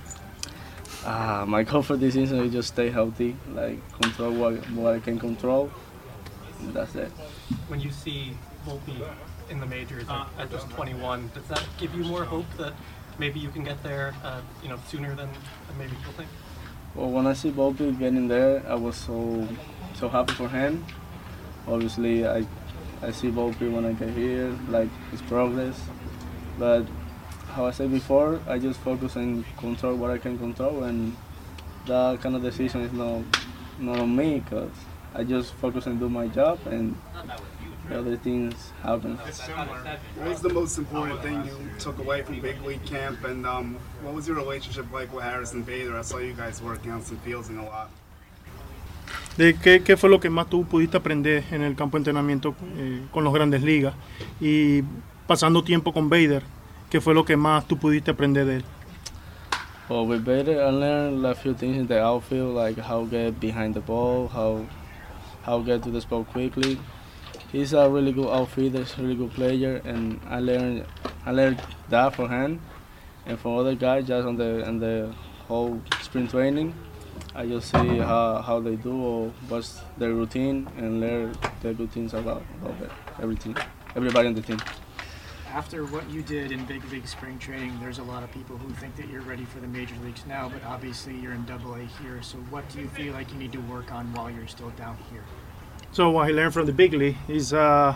My goal for this season is just stay healthy, like control what I can control. That's it. When you see Volpe in the majors at just 21, does that give you more hope that maybe you can get there, sooner than maybe people think? Well, when I see Volpe getting there, I was so happy for him. Obviously, I see Volpe when I get here, like his progress. But how I said before, I just focus on control what I can control, and that kind of decision is not on me, because I just focus on doing my job, and the other things happen. What was the most important thing you took away from big league camp, and what was your relationship like with Harrison Bader? I saw you guys working on some fielding a lot. ¿Qué fue lo que más tú pudiste aprender en el campo de entrenamiento con los Grandes Ligas? Y pasando tiempo con Bader, ¿qué fue lo que más tú pudiste aprender de él? Well, with Bader, I learned a few things in the outfield, like how to get behind the ball, how get to the spot quickly. He's a really good outfielder, he's a really good player, and I learned that from him. And for other guys, just on the whole spring training, I just see how they do or what's their routine and learn the good things about everybody on the team. After what you did in big league spring training, there's a lot of people who think that you're ready for the major leagues now, but obviously you're in AA here. So what do you feel like you need to work on while you're still down here? So what he learned from the big league is that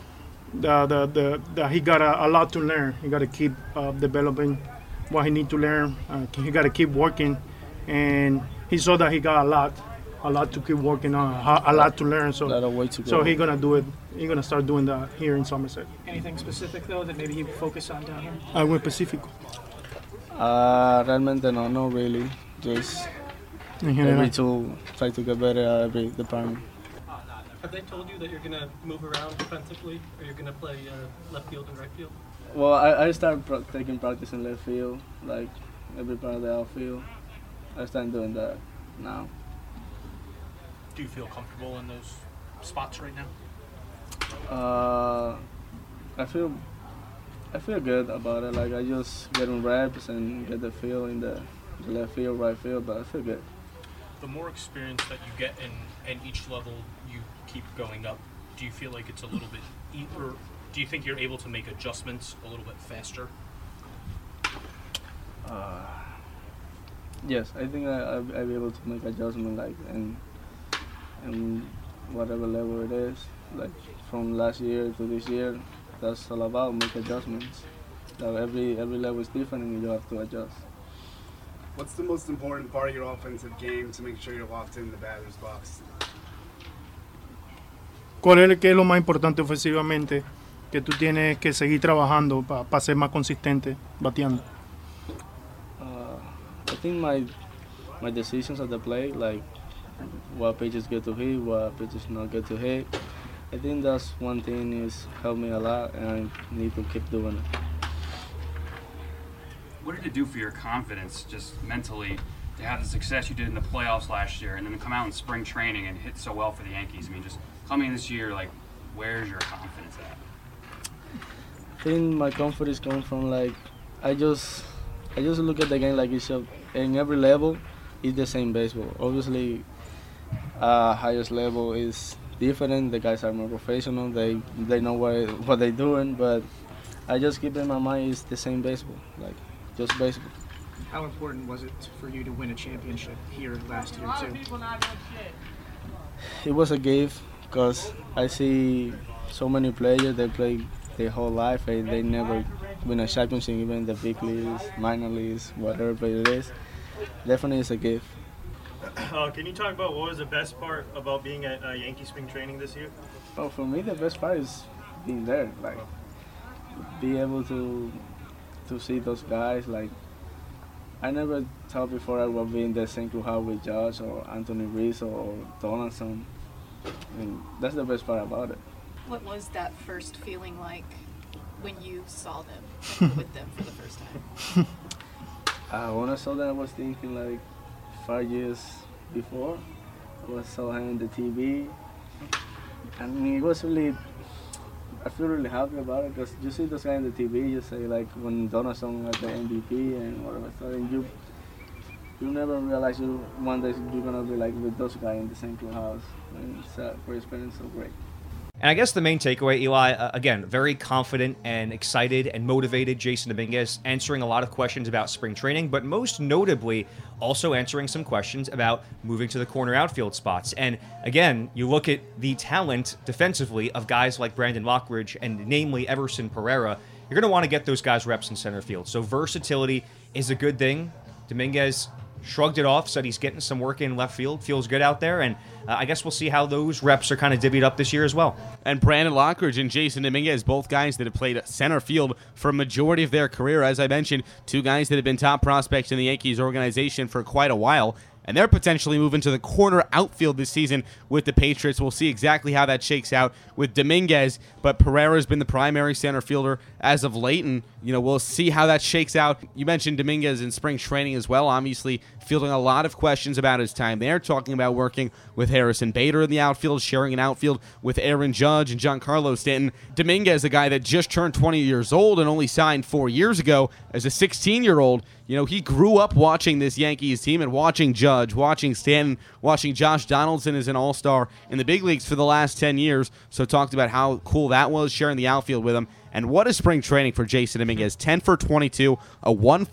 he got a lot to learn. He got to keep developing what he need to learn. He got to keep working, and he saw that he got a lot to keep working on, a lot to learn. So he's gonna do it. He's gonna start doing that here in Somerset. Anything specific though that maybe you focus on down here? Algo específico. Realmente no, not really. Just every tool, try to get better at every department. Have they told you that you're gonna move around defensively, or you're gonna play left field and right field? Well, I started taking practice in left field, like every part of the outfield. I started doing that now. Do you feel comfortable in those spots right now? I feel good about it. Like I just get in reps and get the feel in the left field, right field, but I feel good. The more experience that you get in each level, you keep going up. Do you feel like it's a little bit, or do you think you're able to make adjustments a little bit faster? Yes, I think I'll be able to make adjustment like and whatever level it is, like from last year to this year. That's all about make adjustments. So every level is different and you have to adjust. What's the most important part of your offensive game to make sure you're locked in the batter's box? ¿Qué es lo más importante ofensivamente que tú tienes que seguir trabajando para ser más consistente bateando? I think my decisions at the plate, like what pitches get to hit, what pitches not get to hit. I think that's one thing is helped me a lot, and I need to keep doing it. What did it do for your confidence, just mentally, to have the success you did in the playoffs last year, and then to come out in spring training and hit so well for the Yankees? I mean, just coming this year, like Where's your confidence at? I think my confidence comes from like I just look at the game like it's in every level it's the same baseball. Obviously, highest level is different. The guys are more professional. They know what they're doing. But I just keep in my mind it's the same baseball, like just baseball. How important was it for you to win a championship here last year too? It was a gift because I see so many players. They play their whole life and they never win a championship, even the big leagues, minor leagues, whatever it is. Definitely, it's a gift. Can you talk about what was the best part about being at Yankee spring training this year? Oh, for me, the best part is being there. Like, be able to see those guys. Like, I never thought before I would be in the same clubhouse with Josh or Anthony Rizzo or Donaldson. I mean, that's the best part about it. What was that first feeling like when you saw them with them for the first time? When I saw that, I was thinking like 5 years before. I saw him on the TV. I mean, it was really, I feel really happy about it because you see those guys on the TV, you say like when Donaldson got the MVP and whatever, so you never realize one day you're going to be like with those guys in the same clubhouse. And it's a great experience, so great. And I guess the main takeaway, Eli, again, very confident and excited and motivated Jasson Dominguez, answering a lot of questions about spring training, but most notably also answering some questions about moving to the corner outfield spots. And again, you look at the talent defensively of guys like Brandon Lockridge and namely Everson Pereira, you're going to want to get those guys reps in center field. So versatility is a good thing. Dominguez shrugged it off, said he's getting some work in left field, feels good out there, and I guess we'll see how those reps are kind of divvied up this year as well. And Brandon Lockridge and Jasson Dominguez, both guys that have played center field for a majority of their career. As I mentioned, two guys that have been top prospects in the Yankees organization for quite a while. And they're potentially moving to the corner outfield this season with the Patriots. We'll see exactly how that shakes out with Dominguez, but Pereira's been the primary center fielder as of late, and we'll see how that shakes out. You mentioned Dominguez in spring training as well, obviously fielding a lot of questions about his time there, talking about working with Harrison Bader in the outfield, sharing an outfield with Aaron Judge and Giancarlo Stanton. Dominguez, a guy that just turned 20 years old and only signed 4 years ago as a 16-year-old, he grew up watching this Yankees team and watching Judge, watching Stanton, watching Josh Donaldson as an all-star in the big leagues for the last 10 years. So talked about how cool that was, sharing the outfield with him. And what is spring training for Jasson Dominguez? 10 for 22, a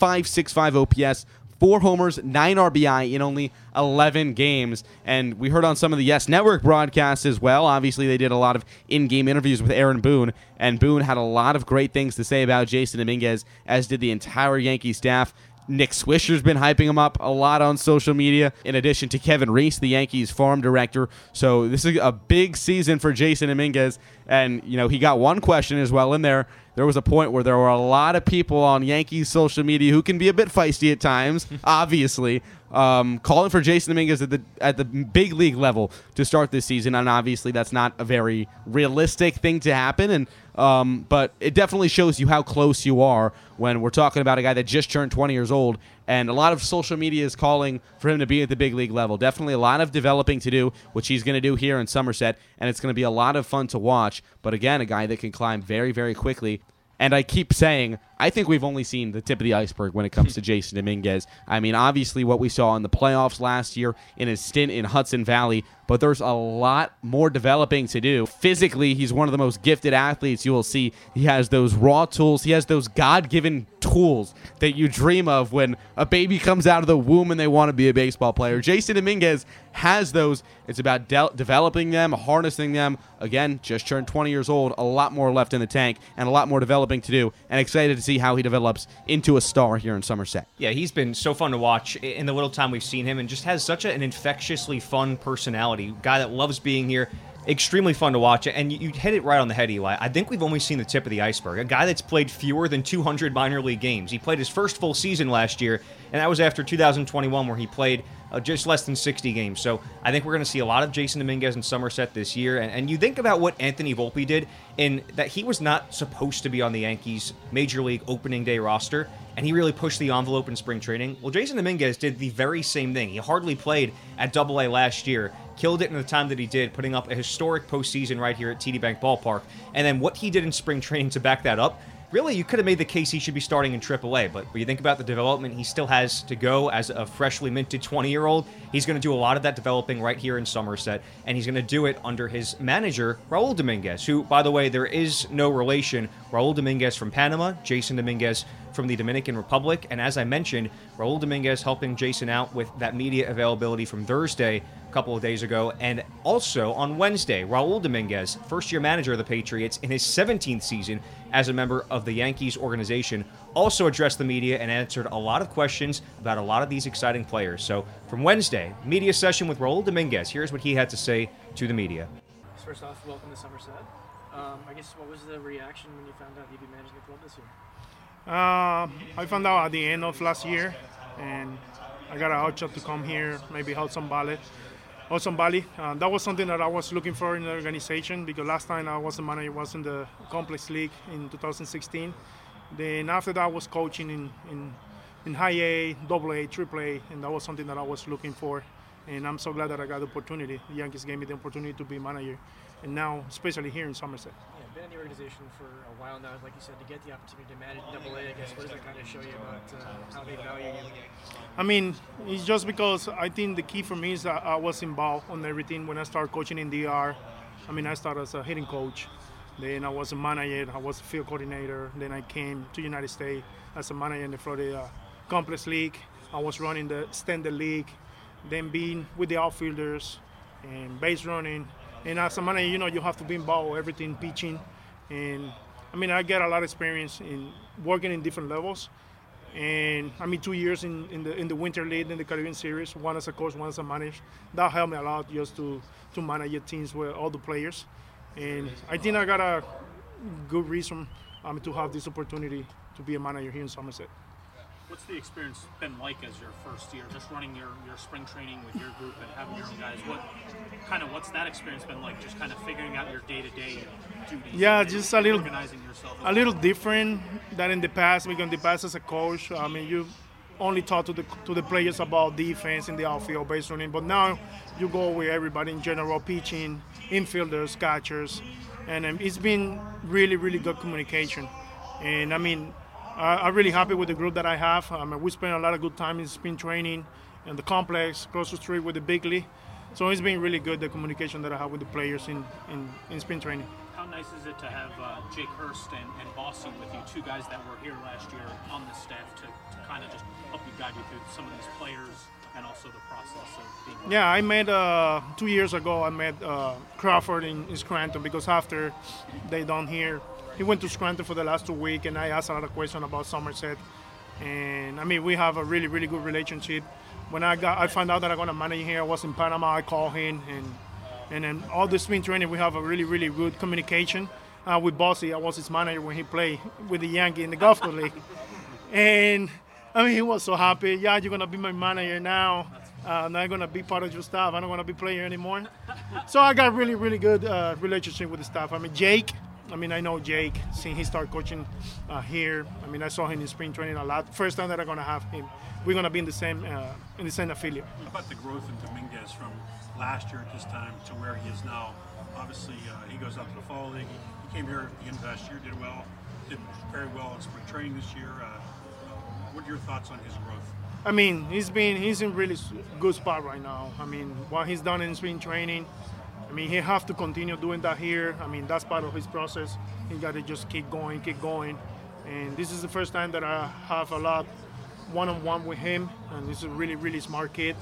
1.565 OPS, 4 homers, 9 RBI in only 11 games. And we heard on some of the Yes Network broadcasts as well. Obviously, they did a lot of in-game interviews with Aaron Boone, and Boone had a lot of great things to say about Jasson Dominguez, as did the entire Yankee staff. Nick Swisher's been hyping him up a lot on social media, in addition to Kevin Reese, the Yankees farm director. So this is a big season for Jasson Dominguez, and he got one question as well in there. There was a point where there were a lot of people on Yankees social media who can be a bit feisty at times, obviously, calling for Jasson Dominguez at the big league level to start this season, and obviously that's not a very realistic thing to happen. And but it definitely shows you how close you are when we're talking about a guy that just turned 20 years old, and a lot of social media is calling for him to be at the big league level. Definitely a lot of developing to do, which he's going to do here in Somerset, and it's going to be a lot of fun to watch. But again, a guy that can climb very, very quickly. And I keep saying, I think we've only seen the tip of the iceberg when it comes to Jasson Dominguez. I mean, obviously what we saw in the playoffs last year in his stint in Hudson Valley, but there's a lot more developing to do. Physically, he's one of the most gifted athletes you will see. He has those raw tools. He has those God-given tools that you dream of when a baby comes out of the womb and they want to be a baseball player. Jasson Dominguez has those. It's about developing them, harnessing them. Again, just turned 20 years old, a lot more left in the tank, and a lot more developing to do, and excited to see how he develops into a star here in Somerset. Yeah, he's been so fun to watch in the little time we've seen him, and just has such an infectiously fun personality. Guy that loves being here. Extremely fun to watch, and you hit it right on the head, Eli. I think we've only seen the tip of the iceberg. A guy that's played fewer than 200 minor league games. He played his first full season last year, and that was after 2021, where he played just less than 60 games. So I think we're going to see a lot of Jason Dominguez in Somerset this year. And you think about what Anthony Volpe did, in that he was not supposed to be on the Yankees Major League opening day roster, and he really pushed the envelope in spring training. Well, Jason Dominguez did the very same thing. He hardly played at AA last year, killed it in the time that he did, putting up a historic postseason right here at TD Bank Ballpark. And then what he did in spring training to back that up, really, you could have made the case he should be starting in AAA, but when you think about the development he still has to go as a freshly minted 20-year-old, he's going to do a lot of that developing right here in Somerset, and he's going to do it under his manager, Raul Dominguez, who, by the way, there is no relation. Raul Dominguez from Panama, Jason Dominguez from the Dominican Republic, and as I mentioned, Raul Dominguez helping Jason out with that media availability from Thursday, a couple of days ago, and also on Wednesday, Raul Dominguez, first-year manager of the Patriots in his 17th season as a member of the Yankees organization, also addressed the media and answered a lot of questions about a lot of these exciting players. So from Wednesday, media session with Raul Dominguez. Here's what he had to say to the media. First off, welcome to Somerset. I guess what was the reaction when you found out you'd be managing the club this year? I found out at the end of last year, and I got a hot shot to come here, maybe help some Bali. That was something that I was looking for in the organization, because last time I was the manager was in the Complex League in 2016. Then after that I was coaching in high A, AA, AAA, and that was something that I was looking for. And I'm so glad that I got the opportunity. The Yankees gave me the opportunity to be manager, and now especially here in Somerset. Yeah, been in the organization for a while now, like you said, to get the opportunity to manage AA. I guess what does that kind of show you about how they value you? I mean, it's just because I think the key for me is that I was involved on everything. When I started coaching in DR, I mean, I started as a hitting coach. Then I was a manager, I was a field coordinator. Then I came to United States as a manager in the Florida Complex League. I was running the Standard League, then being with the outfielders and base running. And as a manager, you know, you have to be involved with everything, pitching. And I mean, I get a lot of experience in working in different levels. And I mean, 2 years in the Winter League, in the Caribbean Series, one as a coach, one as a manager. That helped me a lot just to manage your teams with all the players. And I think I got a good reason to have this opportunity to be a manager here in Somerset. What's the experience been like as your first year, just running your spring training with your group and having your own guys? What's that experience been like, just kind of figuring out your day-to-day duties? Yeah, just a little, organizing yourself. A little different than in the past. Because in the past as a coach, I mean, you only talk to the players about defense in the outfield, base running. But now you go with everybody in general, pitching, infielders, catchers, and it's been really, really good communication. And I mean, I'm really happy with the group that I have. We spend a lot of good time in spring training and the complex, across the street with the big league. So it's been really good, the communication that I have with the players in spring training. How nice is it to have Jake Hurst and Bossy with you, two guys that were here last year on the staff to kind of just help you guide you through some of these players and also the process of being... Yeah, I met 2 years ago, I met Crawford in Scranton, because after they done here, he went to Scranton for the last 2 weeks, and I asked a lot of questions about Somerset. And I mean, we have a really, really good relationship. When I found out that I'm gonna manage here, I was in Panama, I called him, and then all the spring training, we have a really, really good communication. With Bossy, I was his manager when he played with the Yankees in the Gulf Coast League. And I mean, he was so happy. Yeah, you're gonna be my manager now. I'm not gonna be part of your staff. I don't wanna be player anymore. So I got really, really good relationship with the staff. I mean, Jake. I know Jake since he started coaching here. I mean, I saw him in spring training a lot. First time that I'm gonna have him, we're gonna be in the same affiliate. How about the growth in Dominguez from last year at this time to where he is now? Obviously, he goes out to the fall league. He came here at the end of last year, did very well in spring training this year. What are your thoughts on his growth? I mean, he's in really good spot right now. I mean, what he's done in spring training, I mean, he have to continue doing that here. I mean, that's part of his process. He got to just keep going. And this is the first time that I have a lot one-on-one with him. And he's a really, really smart kid.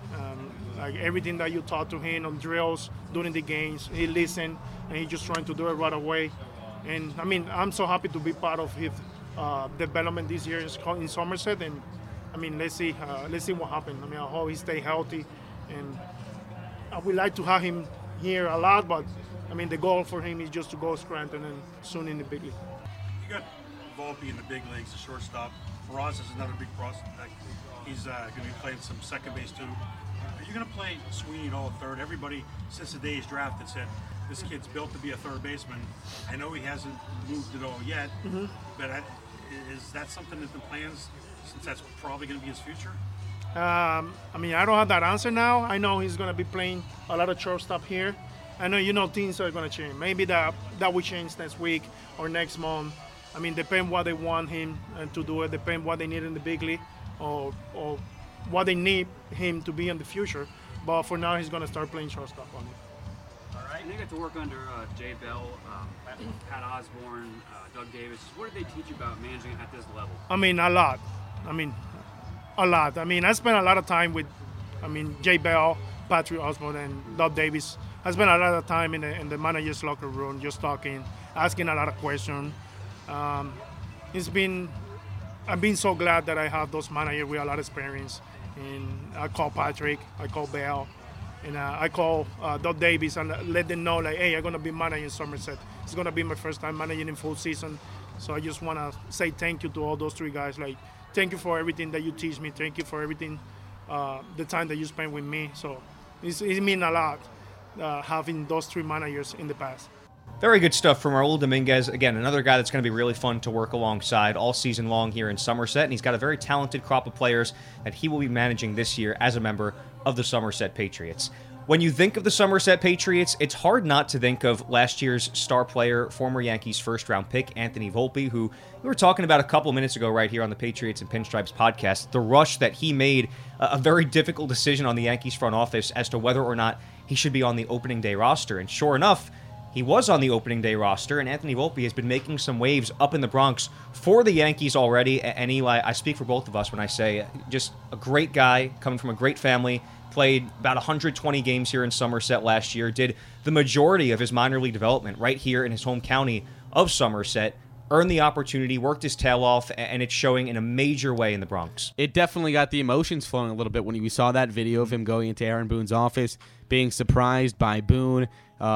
Like everything that you taught to him on drills, during the games, he listened, and he's just trying to do it right away. And I mean, I'm so happy to be part of his development this year in Somerset. And I mean, let's see what happens. I mean, I hope he stay healthy, and I would like to have him here a lot, but I mean, the goal for him is just to go Scranton and soon in the big league. You got Volpe in the big leagues, the shortstop. Faraz is another big prospect. He's going to be playing some second base too. Are you going to play Sweeney at all at third? Everybody since the day he's drafted said this kid's built to be a third baseman. I know he hasn't moved at all yet, but is that something in the plans, since that's probably going to be his future? I mean, I don't have that answer now. I know he's going to be playing a lot of shortstop here. I know, things are going to change. Maybe that will change next week or next month. I mean, depend what they want him to do. It depend what they need in the big league or what they need him to be in the future. But for now, he's going to start playing shortstop only. All right. And they got to work under Jay Bell, Pat Osborne, Doug Davis. What did they teach you about managing at this level? I mean, a lot. I spent a lot of time with, Jay Bell, Patrick Osborne, and Doug Davis. I spent a lot of time in the manager's locker room, just talking, asking a lot of questions. I've been so glad that I have those managers with a lot of experience. And I call Patrick, I call Bell, and I call Doug Davis and let them know, like, hey, I'm going to be managing Somerset. It's going to be my first time managing in full season. So I just want to say thank you to all those three guys. Like, thank you for everything that you teach me. Thank you for everything, the time that you spent with me. So it means a lot having those three managers in the past. Very good stuff from Raul Dominguez. Again, another guy that's going to be really fun to work alongside all season long here in Somerset. And he's got a very talented crop of players that he will be managing this year as a member of the Somerset Patriots. When you think of the Somerset Patriots, it's hard not to think of last year's star player, former Yankees first-round pick, Anthony Volpe, who we were talking about a couple minutes ago right here on the Patriots and Pinstripes podcast. The rush that he made, a very difficult decision on the Yankees front office as to whether or not he should be on the opening day roster. And sure enough, he was on the opening day roster, and Anthony Volpe has been making some waves up in the Bronx for the Yankees already. And Eli, I speak for both of us when I say just a great guy coming from a great family, played about 120 games here in Somerset last year, did the majority of his minor league development right here in his home county of Somerset, earned the opportunity, worked his tail off, and it's showing in a major way in the Bronx. It definitely got the emotions flowing a little bit when we saw that video of him going into Aaron Boone's office, being surprised by Boone,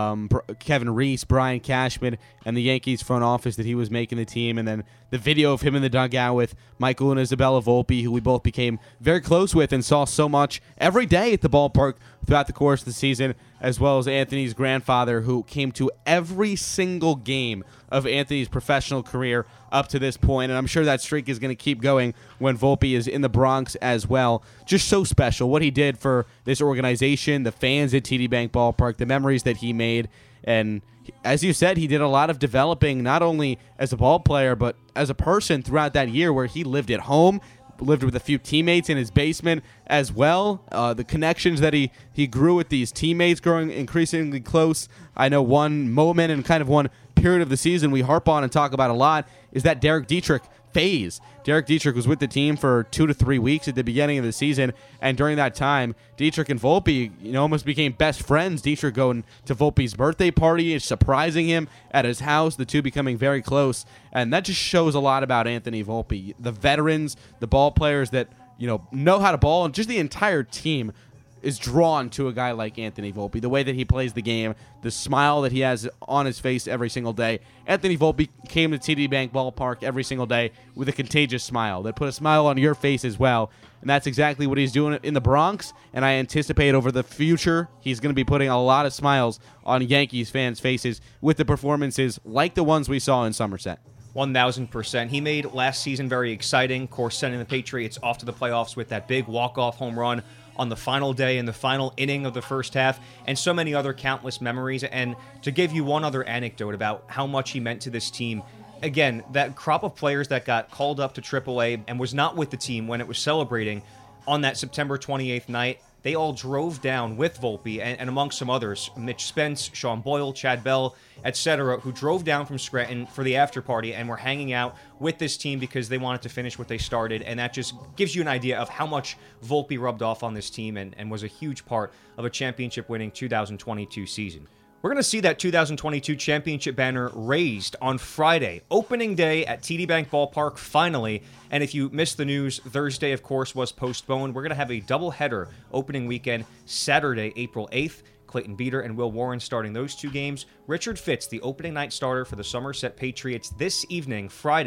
Kevin Reese, Brian Cashman, and the Yankees front office that he was making the team, and then the video of him in the dugout with Michael and Isabella Volpe, who we both became very close with and saw so much every day at the ballpark throughout the course of the season, as well as Anthony's grandfather, who came to every single game of Anthony's professional career up to this point, and I'm sure that streak is going to keep going when Volpe is in the Bronx as well. Just so special what he did for this organization, the fans at TD Bank Ballpark, the memories that he made, and as you said, he did a lot of developing not only as a ball player but as a person throughout that year, where he lived at home, lived with a few teammates in his basement as well. The connections that he grew with these teammates, growing increasingly close. I know one moment and kind of one period of the season we harp on and talk about a lot is that Derek Dietrich phase. Derek Dietrich was with the team for 2 to 3 weeks at the beginning of the season, and during that time, Dietrich and Volpe, almost became best friends. Dietrich going to Volpe's birthday party, surprising him at his house, the two becoming very close, and that just shows a lot about Anthony Volpe. The veterans, the ball players that know how to ball, and just the entire team is drawn to a guy like Anthony Volpe. The way that he plays the game, the smile that he has on his face every single day. Anthony Volpe came to TD Bank Ballpark every single day with a contagious smile that put a smile on your face as well. And that's exactly what he's doing in the Bronx. And I anticipate over the future, he's going to be putting a lot of smiles on Yankees fans' faces with the performances like the ones we saw in Somerset. 1,000%. He made last season very exciting, of course, sending the Patriots off to the playoffs with that big walk-off home run on the final day in the final inning of the first half, and so many other countless memories. And to give you one other anecdote about how much he meant to this team, again, that crop of players that got called up to AAA and was not with the team when it was celebrating on that September 28th night, they all drove down with Volpe and amongst some others, Mitch Spence, Sean Boyle, Chad Bell, etc., who drove down from Scranton for the after party and were hanging out with this team because they wanted to finish what they started. And that just gives you an idea of how much Volpe rubbed off on this team and was a huge part of a championship-winning 2022 season. We're going to see that 2022 championship banner raised on Friday, opening day at TD Bank Ballpark, finally. And if you missed the news, Thursday, of course, was postponed. We're going to have a doubleheader opening weekend, Saturday, April 8th. Clayton Beeter and Will Warren starting those two games. Richard Fitts, the opening night starter for the Somerset Patriots this evening, Friday,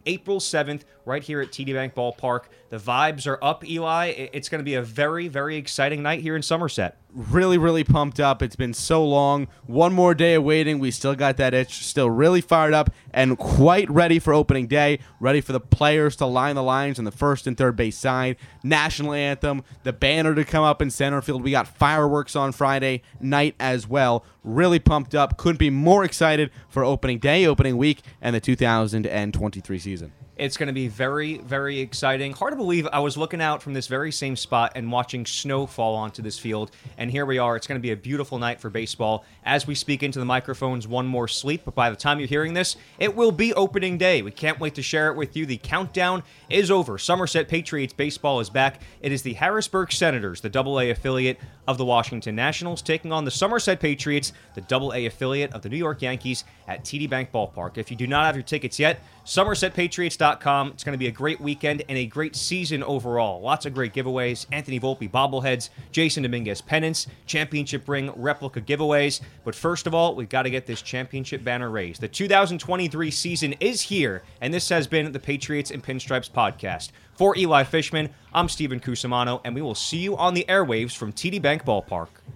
April 7th, right here at TD Bank Ballpark. The vibes are up, Eli. It's going to be a very, very exciting night here in Somerset. Really, really pumped up. It's been so long. One more day of waiting. We still got that itch. Still really fired up and quite ready for opening day. Ready for the players to line the lines on the first and third base side. National anthem, the banner to come up in center field. We got fireworks on Friday night as well. Really pumped up. Couldn't be more excited for opening day, opening week, and the 2023 season. It's going to be very, very exciting. Hard to believe I was looking out from this very same spot and watching snow fall onto this field. And here we are. It's going to be a beautiful night for baseball. As we speak into the microphones, one more sleep. But by the time you're hearing this, it will be opening day. We can't wait to share it with you. The countdown is over. Somerset Patriots baseball is back. It is the Harrisburg Senators, the AA affiliate of the Washington Nationals, taking on the Somerset Patriots, the AA affiliate of the New York Yankees, at TD Bank Ballpark. If you do not have your tickets yet, SomersetPatriots.com. It's going to be a great weekend and a great season overall. Lots of great giveaways. Anthony Volpe bobbleheads, Jason Dominguez pennants, championship ring replica giveaways. But first of all, we've got to get this championship banner raised. The 2023 season is here, and this has been the Patriots and Pinstripes podcast. For Eli Fishman, I'm Steven Cusimano, and we will see you on the airwaves from TD Bank Ballpark.